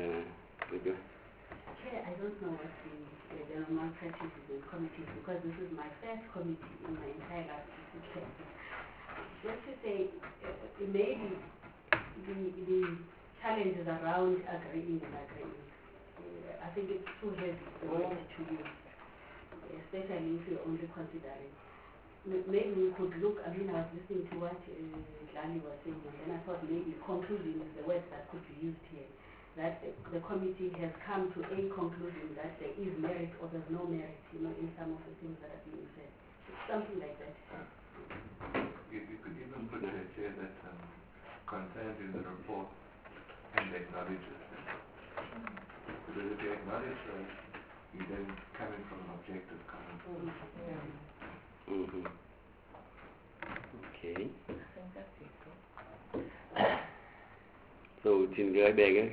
Chair, I don't know what the normal practice is in committees because this is my first committee in my entire life. Just to say, maybe the challenges around agreeing and agreeing, I think it's too heavy to use, especially if you're only considering. Maybe we could look, I was listening to what Lani was saying, and then I thought maybe conclusion is the word that could be used here. That the committee has come to a conclusion that there is merit or there's no merit, in some of the things that are being said. Something like that. You could even put a chair that contained in the report and acknowledges them. Because if you acknowledge those, you then coming from an objective comment. Okay. I think that's useful. So, Chinga Beggar.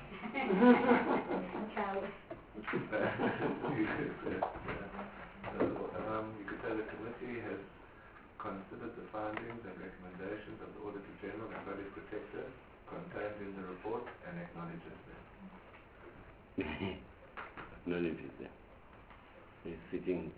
You could say the committee has considered the findings and recommendations of the Auditor General and Public Protector contained in the report and acknowledges them. Acknowledges them. sitting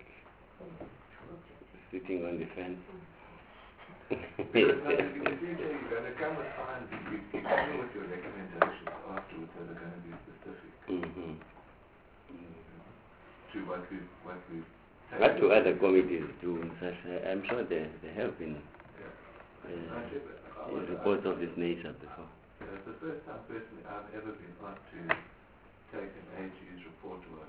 on the fence. Because now, if you say you're going to come with fines, you come with your recommendations afterwards that are going to be specific to what we've What do other committees do? I'm sure they have been reports of this nature before. It's the first time personally I've ever been asked to take an AG's report or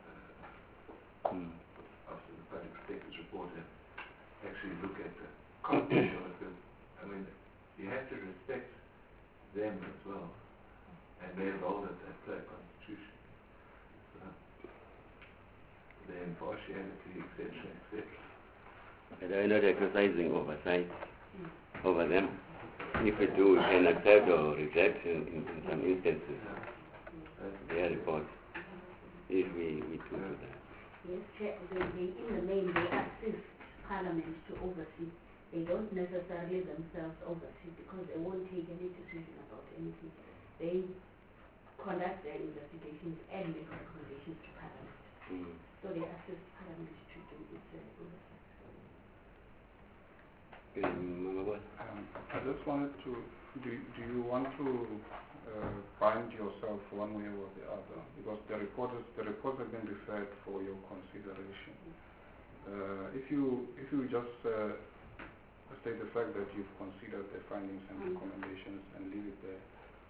after the Public Protector's report and actually look at the content of it. Because, I mean, you have to respect them as well and their role that they play constitution. So, their impartiality, etc., etc. But are not exercising oversight over them? If we do, we can accept or reject in some instances their report, if we do that. Yes, Chair, in the main, they assist Parliament to oversee. They don't necessarily themselves oversee because they won't take any decision about anything. They conduct their investigations and make recommendations to Parliament. So they assist Parliament to do its oversight. I just wanted to, do you want to bind yourself one way or the other? Because the reports have been referred for your consideration. If you just state the fact that you've considered the findings and recommendations and leave it there,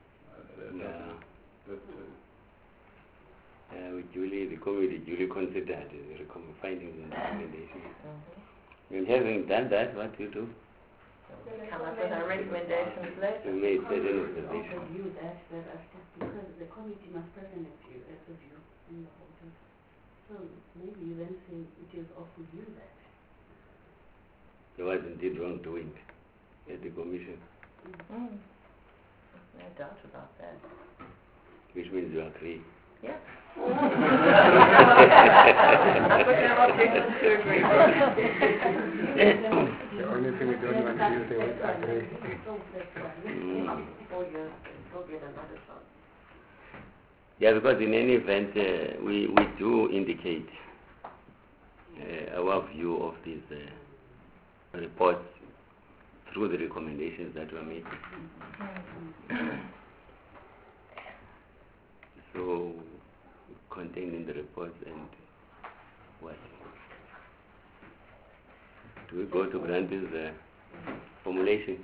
the committee duly considered the findings and recommendations. And having done that, what do you do? Come up with our recommendations later. You made certain Also observations. view that thereafter because the committee must present a view as a view in the order. So maybe you then say it is of view that. There was indeed wrongdoing at the commission. No doubt about that. Which means you agree. Yeah. I would have objections to agree. the only thing we don't want to do is say we agree. 4 years, we'll get another chance. Yeah, because in any event, we do indicate our view of these reports through the recommendations that were made. So, contained in the reports and what? Do we go to Granty's formulation?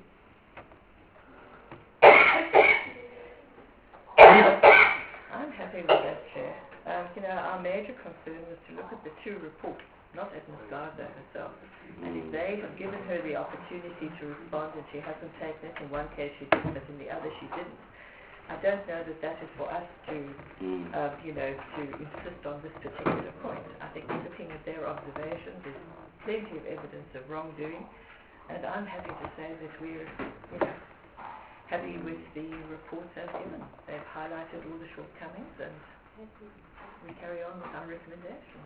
I'm happy with that, Chair. Our major concern was to look at the two reports, not at Ms. Gardner herself. And if they have given her the opportunity to respond and she hasn't taken it, in one case she did, but in the other she didn't, I don't know that is for us to, to insist on this particular point. I think looking at their observations, there's plenty of evidence of wrongdoing, and I'm happy to say that we're, happy with the reports as given. They've highlighted all the shortcomings, and we carry on with our recommendations.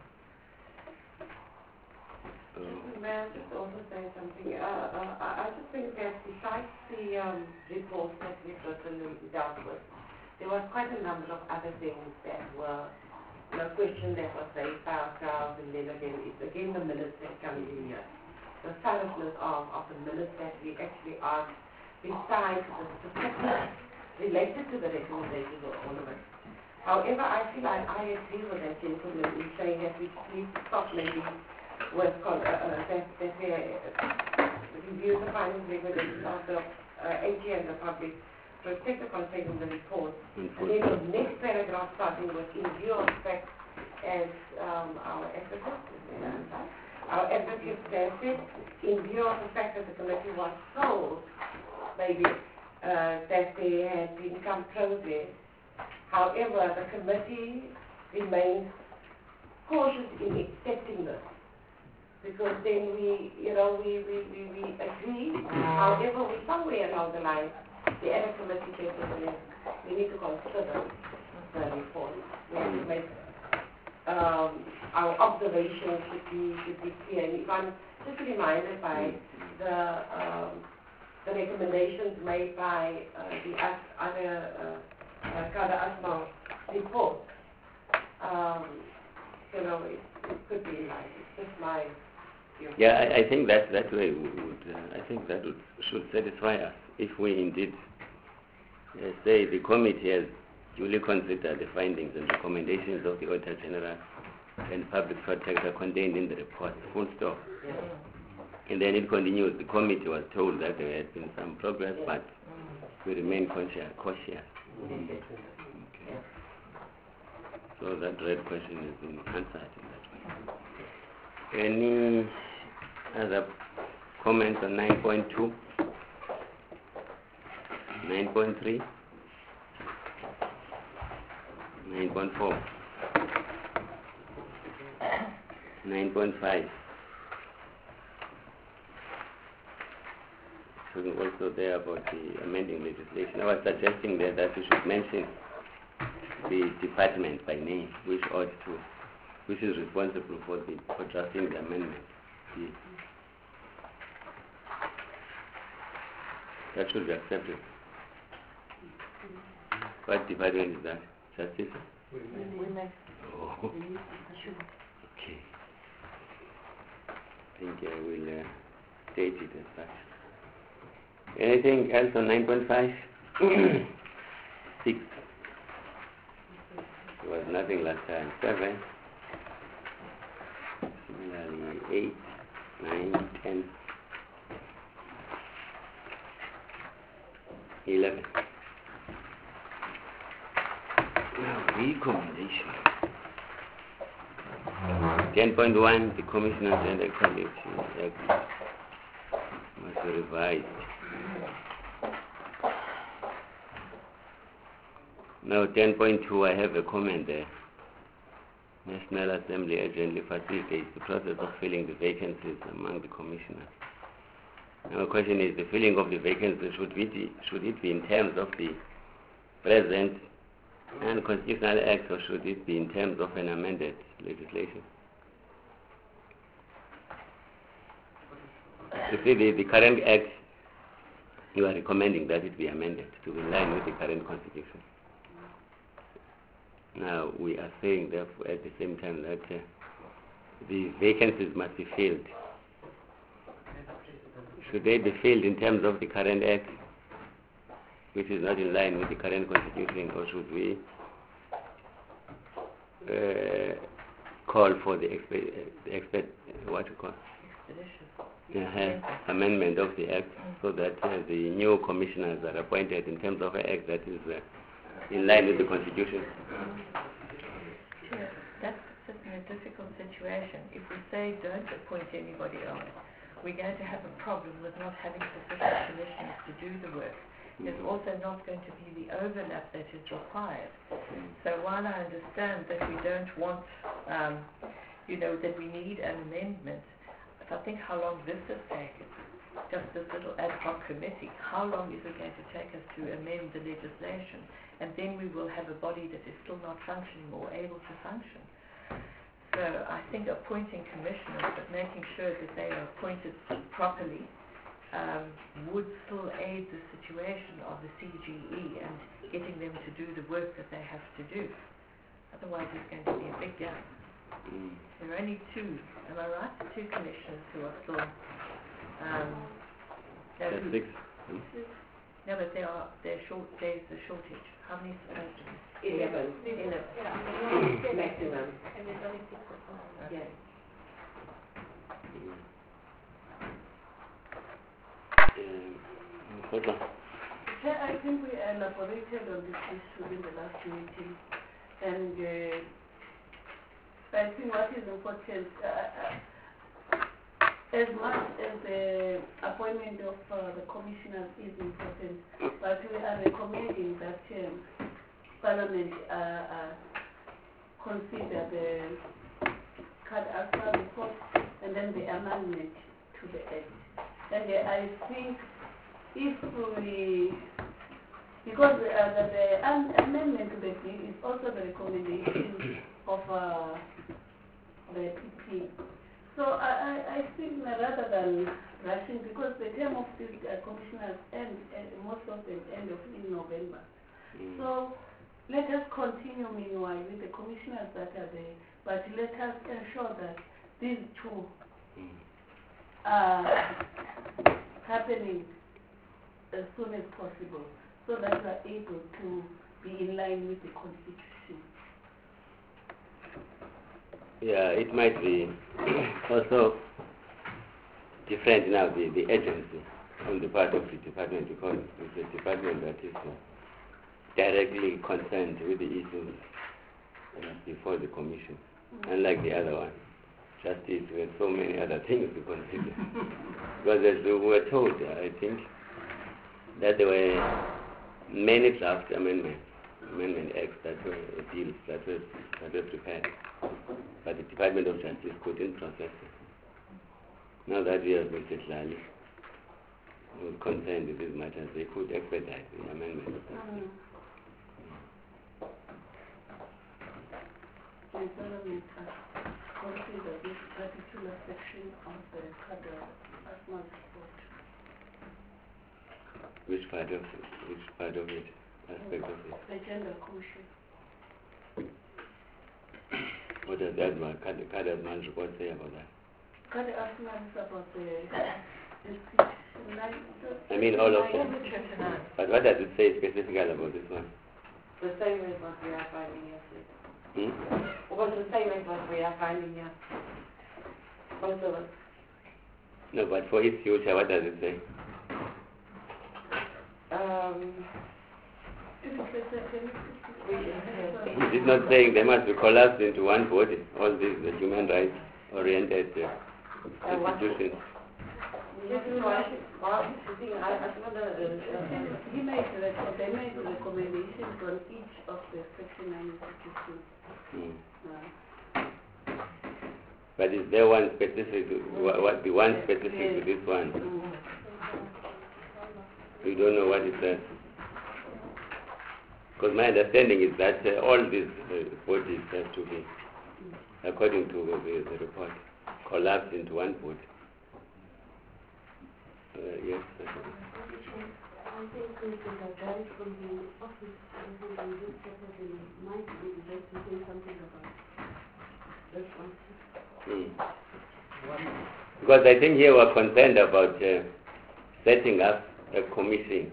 May I just also say something? I just think that besides the reports that we've written and dealt with, there was quite a number of other things that were, questions that were raised by ourselves, and then again, it's again the minutes that come in here. The thoroughness of the minutes that we actually asked, besides the specifics related to the recommendations of all of it. However, I feel I agree with that gentleman in saying that we need to stop maybe with that they review the findings regulations of the AG and the Public Protector contained in the report. And then the next paragraph starting with in view of the fact as our advocate said, in view of the fact that the committee was told maybe that there had been some progress. However, the committee remains cautious in accepting this. Because then we agree, however, we somewhere along the line, the other committee says we need to consider the report. We have to make our observations should be clear. And if I'm just reminded by the recommendations made by the other Kada Asma report, could be in line. That's my view. Yeah, I think that way should satisfy us if we indeed say the committee has duly considered the findings and recommendations of the Auditor General and Public Protector contained in the report, full stop. Yeah. And then it continues. The committee was told that there had been some progress, but we remain cautious. Okay. So that red question has been answered in that way. Any other comments on 9.2? 9.3? 9.4? 9.5? Also there about the amending legislation. I was suggesting there that we should mention the department by name, which is responsible for drafting the amendment. That should be accepted. What department is that? Justice? Women. Oh. Okay. I think I will state it as such. Anything else on 9.5? 6. There was nothing last time. 7. Similarly, 8, 9, 10, 11. Now, recommendation. 10.1, the Commissioners and the Collection Act must be revised. Now 10.2, I have a comment there. National Assembly urgently facilitates the process of filling the vacancies among the commissioners. Now the question is, the filling of the vacancies, should it be in terms of the present and constitutional act, or should it be in terms of an amended legislation? You see, the current act, you are recommending that it be amended to be in line with the current constitution. Now, we are saying, therefore, at the same time that the vacancies must be filled. Should they be filled in terms of the current act, which is not in line with the current constitution, or should we call for the amendment of the act, so that the new commissioners are appointed in terms of an act that is in line with the constitution? Yeah, that puts us in a difficult situation. If we say don't appoint anybody else, we're going to have a problem with not having sufficient commissioners to do the work. There's also not going to be the overlap that is required. So while I understand that we don't want, that we need an amendment, if I think how long this has taken, just this little ad hoc committee, how long is it going to take us to amend the legislation? And then we will have a body that is still not functioning or able to function. So I think appointing commissioners, but making sure that they are appointed properly, would still aid the situation of the CGE and getting them to do the work that they have to do. Otherwise there's going to be a big gap. There are only 2, am I right? 2 commissioners who are still... That's 6. No, but there's a shortage. How many supposed to be? 11. Yeah. Maximum. And there's only 6 of them. Yes. I think we elaborated on this issue in the last meeting, and I think what is important, as much as the appointment of the commissioners is important, but we are recommending that Parliament consider the CAD-ASA report and then the amendment to the Act. And I think if we, because the amendment to the bill is also the recommendation of the PP. So I think rather than rushing, because the term of these commissioners end, most of them end in November. So let us continue meanwhile with the commissioners that are there, but let us ensure that these two are happening as soon as possible, so that we are able to be in line with the Constitution. Yeah, it might be also different now, the agency on the part of the department, because it's a department that is directly concerned with the issues before the commission, unlike the other one. Justice, with so many other things to consider. Because as we were told, I think, that there were many draft amendment acts that were bills that were prepared, but the Department of Justice couldn't process it. Now that we have Mr. Tlali, who is concerned with these matters, they could expedite the amendment. Consider this particular section of the Cadre Asthma report. Which part of it? Aspect of it? The Gender Commission. What does that one, Cadre Asthma report say about that? Cadre Asthma is about the I mean all of them. But what does it say specifically about this one? The same as what we are finding here. What the same as what we are finding here. Both of us. No, but for its future, what does it say? It is not saying they must be collapsed into one body, all these the human rights oriented institutions. They made recommendations on each of the Section 952. But is there one specific, the one specific to this one? You don't know what it says? Because my understanding is that all these bodies have to be, according to the report, collapsed into one body. Yes. I think we can direct from the office and this Saturday might be best to say something about this one. Because I think here we're concerned about setting up a commission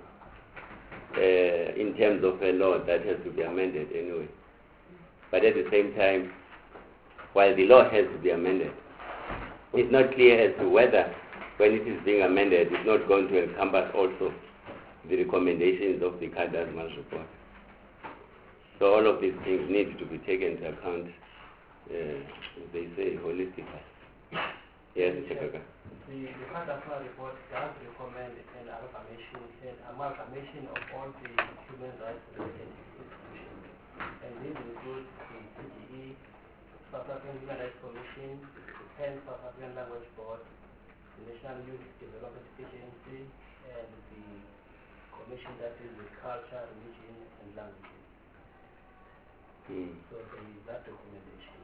in terms of a law that has to be amended anyway. But at the same time, while the law has to be amended, it's not clear as to whether when it is being amended, it's not going to encompass also the recommendations of the Cadre Asthma report. So all of these things need to be taken into account, they say, holistically. Yes, Mr. Kaka. The Cadre Asthma report does recommend an amalgamation of all the human rights related institutions. And these include the CGE, South African Human Rights Commission, the Pan South African Language Board, the National Youth Development Agency, and the commission that deals with culture, religion, and languages. So there is that recommendation.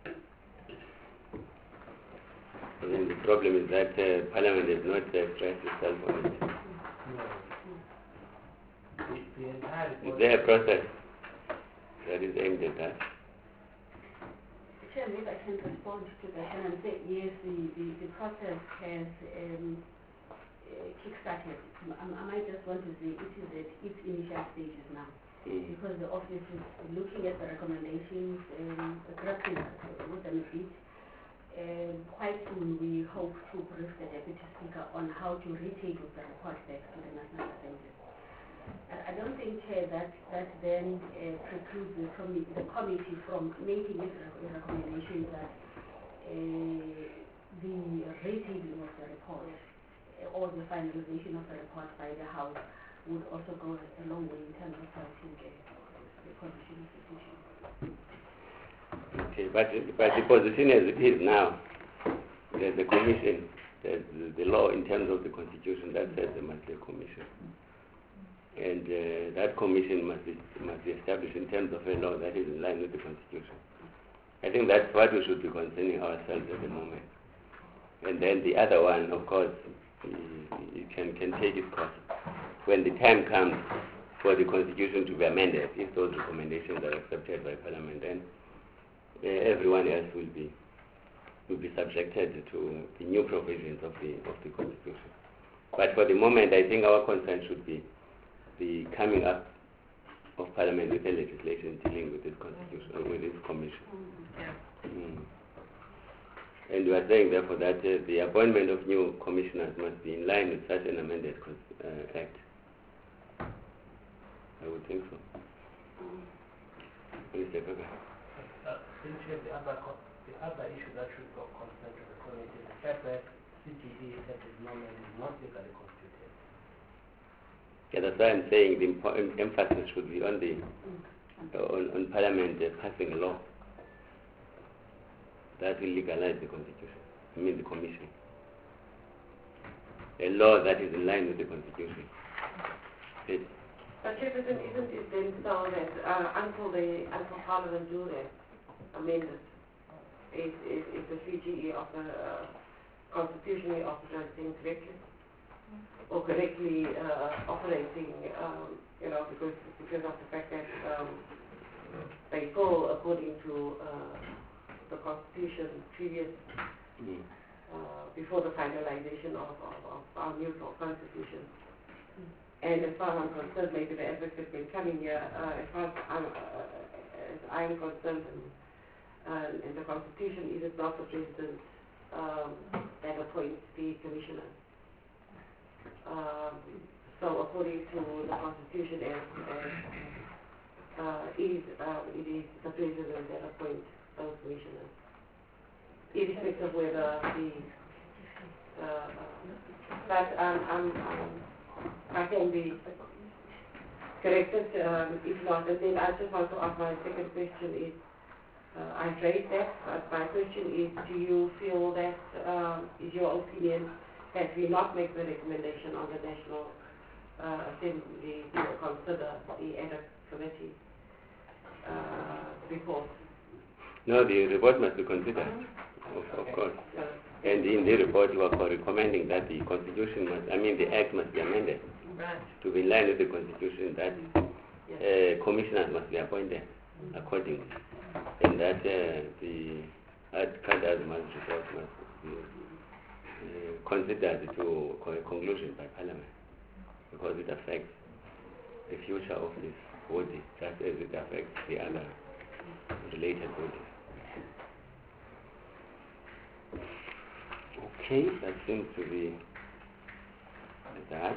And then the problem is that Parliament has not expressed itself on it. No. The entire report. Is there a process that is aimed at that? Chairman, if I can respond to that and say yes, the process has kick-started. I might just want to say it is at its initial stages now, because the office is looking at the recommendations and drafting with them a bit. Quite soon we hope to brief the Deputy Speaker on how to retake the report back to the National Assembly. I don't think that then precludes the committee from making a recommendation that the retailing of the report or the finalization of the report by the House would also go a long way in terms of helping the position of the decision. Okay, but the position as it is now, the commission, the law in terms of the Constitution, that says there must be a commission. And that commission must be established in terms of a law that is in line with the Constitution. I think that's what we should be concerning ourselves at the moment. And then the other one, of course, it can take its course. When the time comes for the Constitution to be amended, if those recommendations are accepted by Parliament, then everyone else will be subjected to the new provisions of the Constitution. But for the moment, I think our concern should be the coming up of Parliament with a legislation dealing with this Constitution, with this Commission. And we are saying, therefore, that the appointment of new commissioners must be in line with such an amended Act. I would think so. Mr. Kaka. The other issue that should go concern to the committee is the fact that CGE at this moment is not legally constituted. Yeah, that's why I'm saying the emphasis should be on the on Parliament passing a law that will legalize the Constitution. I mean the Commission. A law that is in line with the Constitution. But Jefferson, isn't it then so that until Parliament do that amendment, is the CGE of the constitutionally operating correctly? Or correctly operating, because of the fact that they fall according to the Constitution previous, before the finalization of our new Constitution. And as far as I'm concerned, maybe the advocate been coming here, as far as I'm concerned, and the Constitution, is it not the President that appoints the commissioners? So according to the Constitution, it is the President that appoints those commissioners, irrespective of whether but I can be corrected if not. And then I just want to ask my second question is, I've raised that, but my question is, do you feel that, is your opinion that we not make the recommendation on the National Assembly to consider the ad hoc committee report? No, the report must be considered, of course. And in the report, you are recommending that the Constitution the Act must be amended to be in line with the Constitution, that commissioners must be appointed accordingly, and that the Ad-Kadazman's report must be considered to a conclusion by Parliament, because it affects the future of this body, just as it affects the other related bodies. Okay, that seems to be that.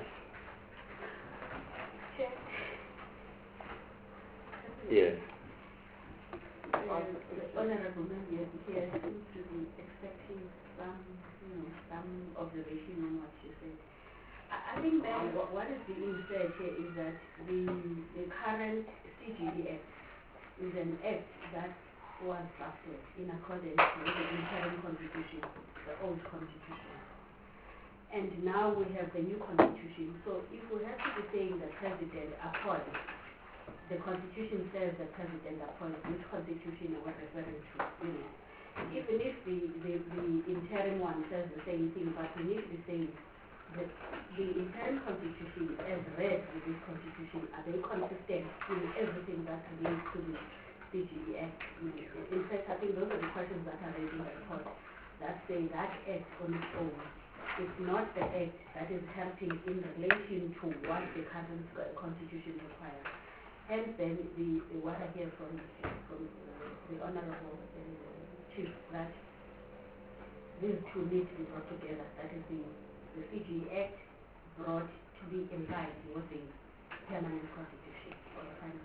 Yes. The Honorable Member here seems to be expecting some observation on what she said. I think that what is being said here is that the current CGE Act is an act that was drafted in accordance with the interim constitution, the old constitution. And now we have the new constitution. So if we have to be saying the president appoints, the constitution says the president appoints, which constitution are we referring to? Even if the interim one says the same thing, but we need to be saying that the interim constitution as read with this constitution, are they consistent in everything that relates to the CGE Act? In fact, I think those are the questions that are raised in the report, that say that Act on its own is not the Act that is helping in relation to what the current constitution requires. Hence then, what I hear from the Honorable Chief, that these two need to be brought together. That is the CGE Act brought to be in line with the permanent constitution or the final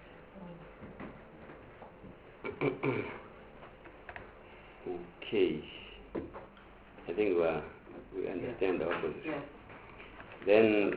constitution. Okay. I think we understand our position. Yes. Then,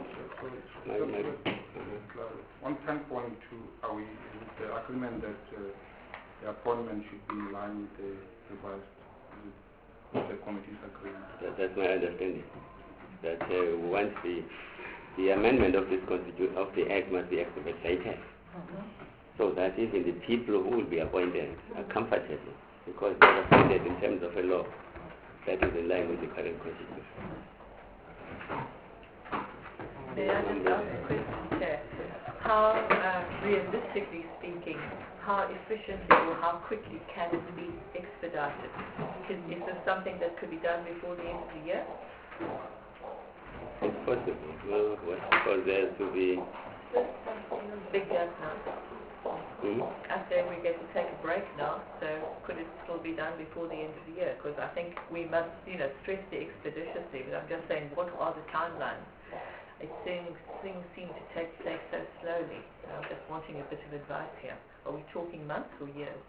on 10.2, are we with the agreement that the appointment should be in line with the revised with the committee's agreement? That's my understanding. That once the amendment of this of the Act must be expedited, so that even the people who will be appointed are comfortable, because they are appointed in terms of a law that is in line with the current constitution. May I just ask a question, Chair? how, realistically speaking, how efficiently or how quickly can it be expedited? Is this something that could be done before the end of the year? It's possible. Well, because there has to be... Big yes now. I say we're going to take a break now, so could it still be done before the end of the year? Because I think we must, stress the expeditiously, but I'm just saying, what are the timelines? Things seem to take place so slowly. I'm just wanting a bit of advice here. Are we talking months or years?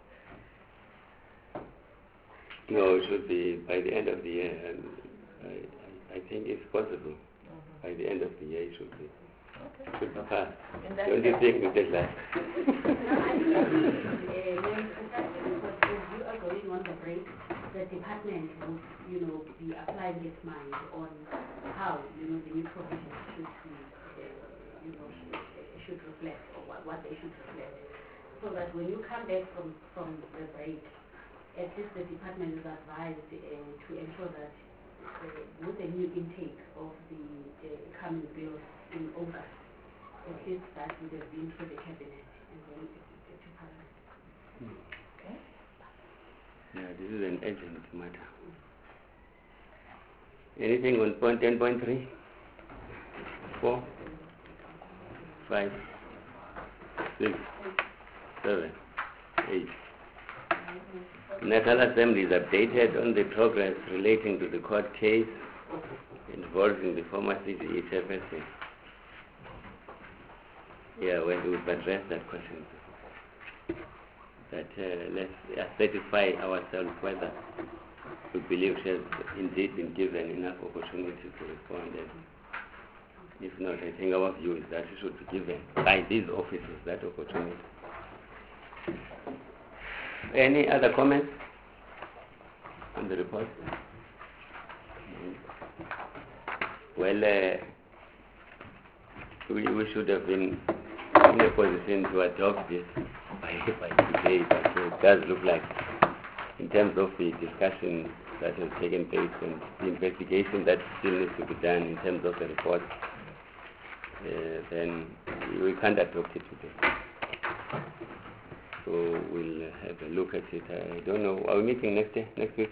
No, it should be by the end of the year. And I think it's possible. By the end of the year, it should be. Okay. Should be fast. Don't you think it is like? You are going on the break. The department would, be applying its mind on how, the new provisions should reflect, or what they should reflect. So that when you come back from the break, at least the department is advised to ensure that with the new intake of the coming bills in August, at least that would have been through the cabinet and then to Parliament. Okay. Yeah, this is an urgent matter. Anything on point 10.3? 4, 5, 6, 7, 8. National Assembly is updated on the progress relating to the court case involving the former CGE chairperson. Yeah, well, we would address that question. That let's satisfy ourselves whether we believe she has indeed been given enough opportunity to respond. And if not, I think our view is that she should be given by these officers that opportunity. Any other comments on the report? Well, we should have been in a position to adopt this by today, but it does look like, in terms of the discussion that has taken place and the investigation that still needs to be done in terms of the report, then we can't adopt it today. So we'll have a look at it. I don't know. Are we meeting next week?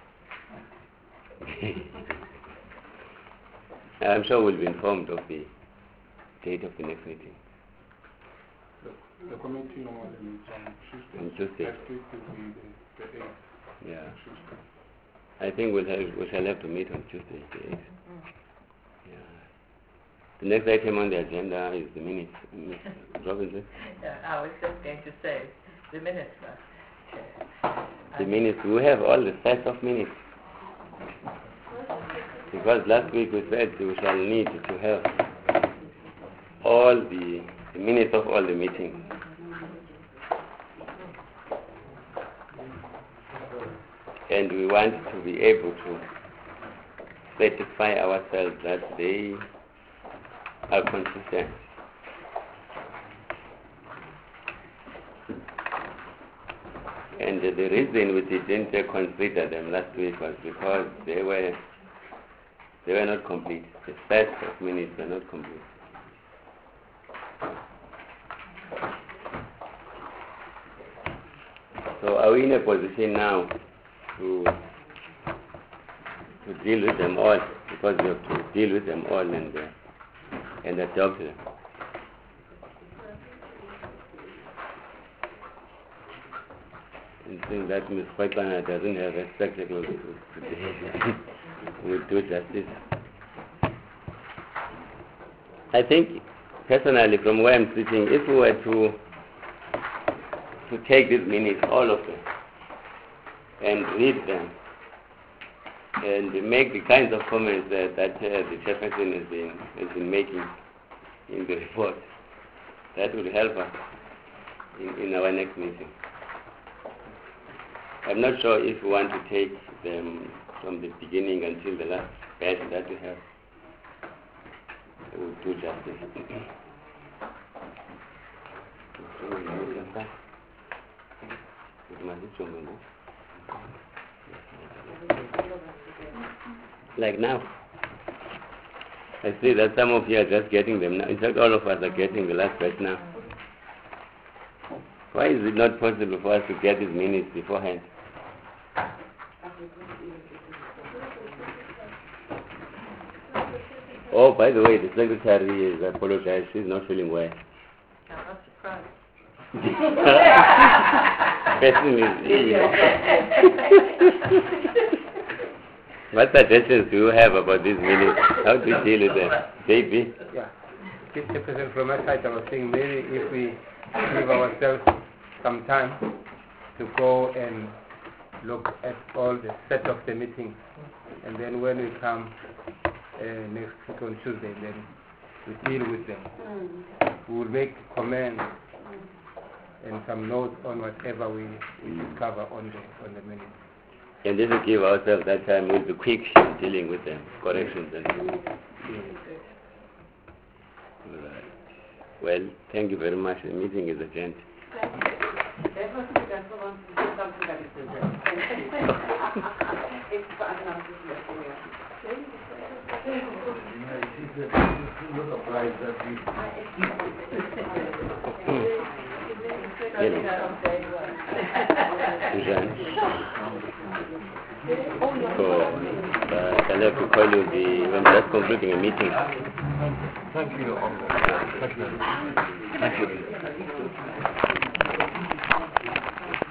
I'm sure we'll be informed of the date of the next meeting. The committee normally meets on Tuesday. On Tuesday. Next week will be the 8th. Yeah. Tuesday. I think we shall have to meet on Tuesday, the 8th. Yeah. The next item on the agenda is the minutes. Robinson? Yeah, I was just going to say, the minutes now. The minutes, we have all the sets of minutes. Because last week we said we shall need to have all the minutes of all the meetings. And we want to be able to satisfy ourselves that they are consistent. And the reason we didn't consider them last week was because they were not complete. The set of minutes were not complete. So are we in a position now to deal with them all? Because we have to deal with them all and adopt them. And seeing that Ms. Paipana doesn't have a spectacle today, we'll do justice. I think, personally, from where I'm sitting, if we were to take these minutes, all of them, and read them, and make the kinds of comments that the chairperson has been making in the report, that would help us in our next meeting. I'm not sure if we want to take them from the beginning until the last batch that we have. We'll do justice. Like now. I see that some of you are just getting them now. In fact, all of us are getting the last batch now. Why is it not possible for us to get these minutes beforehand? Oh, by the way, the secretary has apologized. She's not feeling well. I'm not surprised. What suggestions do you have about these minutes? How to deal with them? JP? Yeah. Mr. President, from my side, I was saying maybe if we give ourselves some time to go and look at all the set of the meetings, and then when we come next week on Tuesday, then we deal with them. We will make comments and some notes on whatever we discover on the minutes. And this will give ourselves that time. We'll be quick in dealing with them, corrections and all right. Well, thank you very much. The meeting is adjourned. So, I'll have to call you when just concluding a meeting. Thank you. Thank you.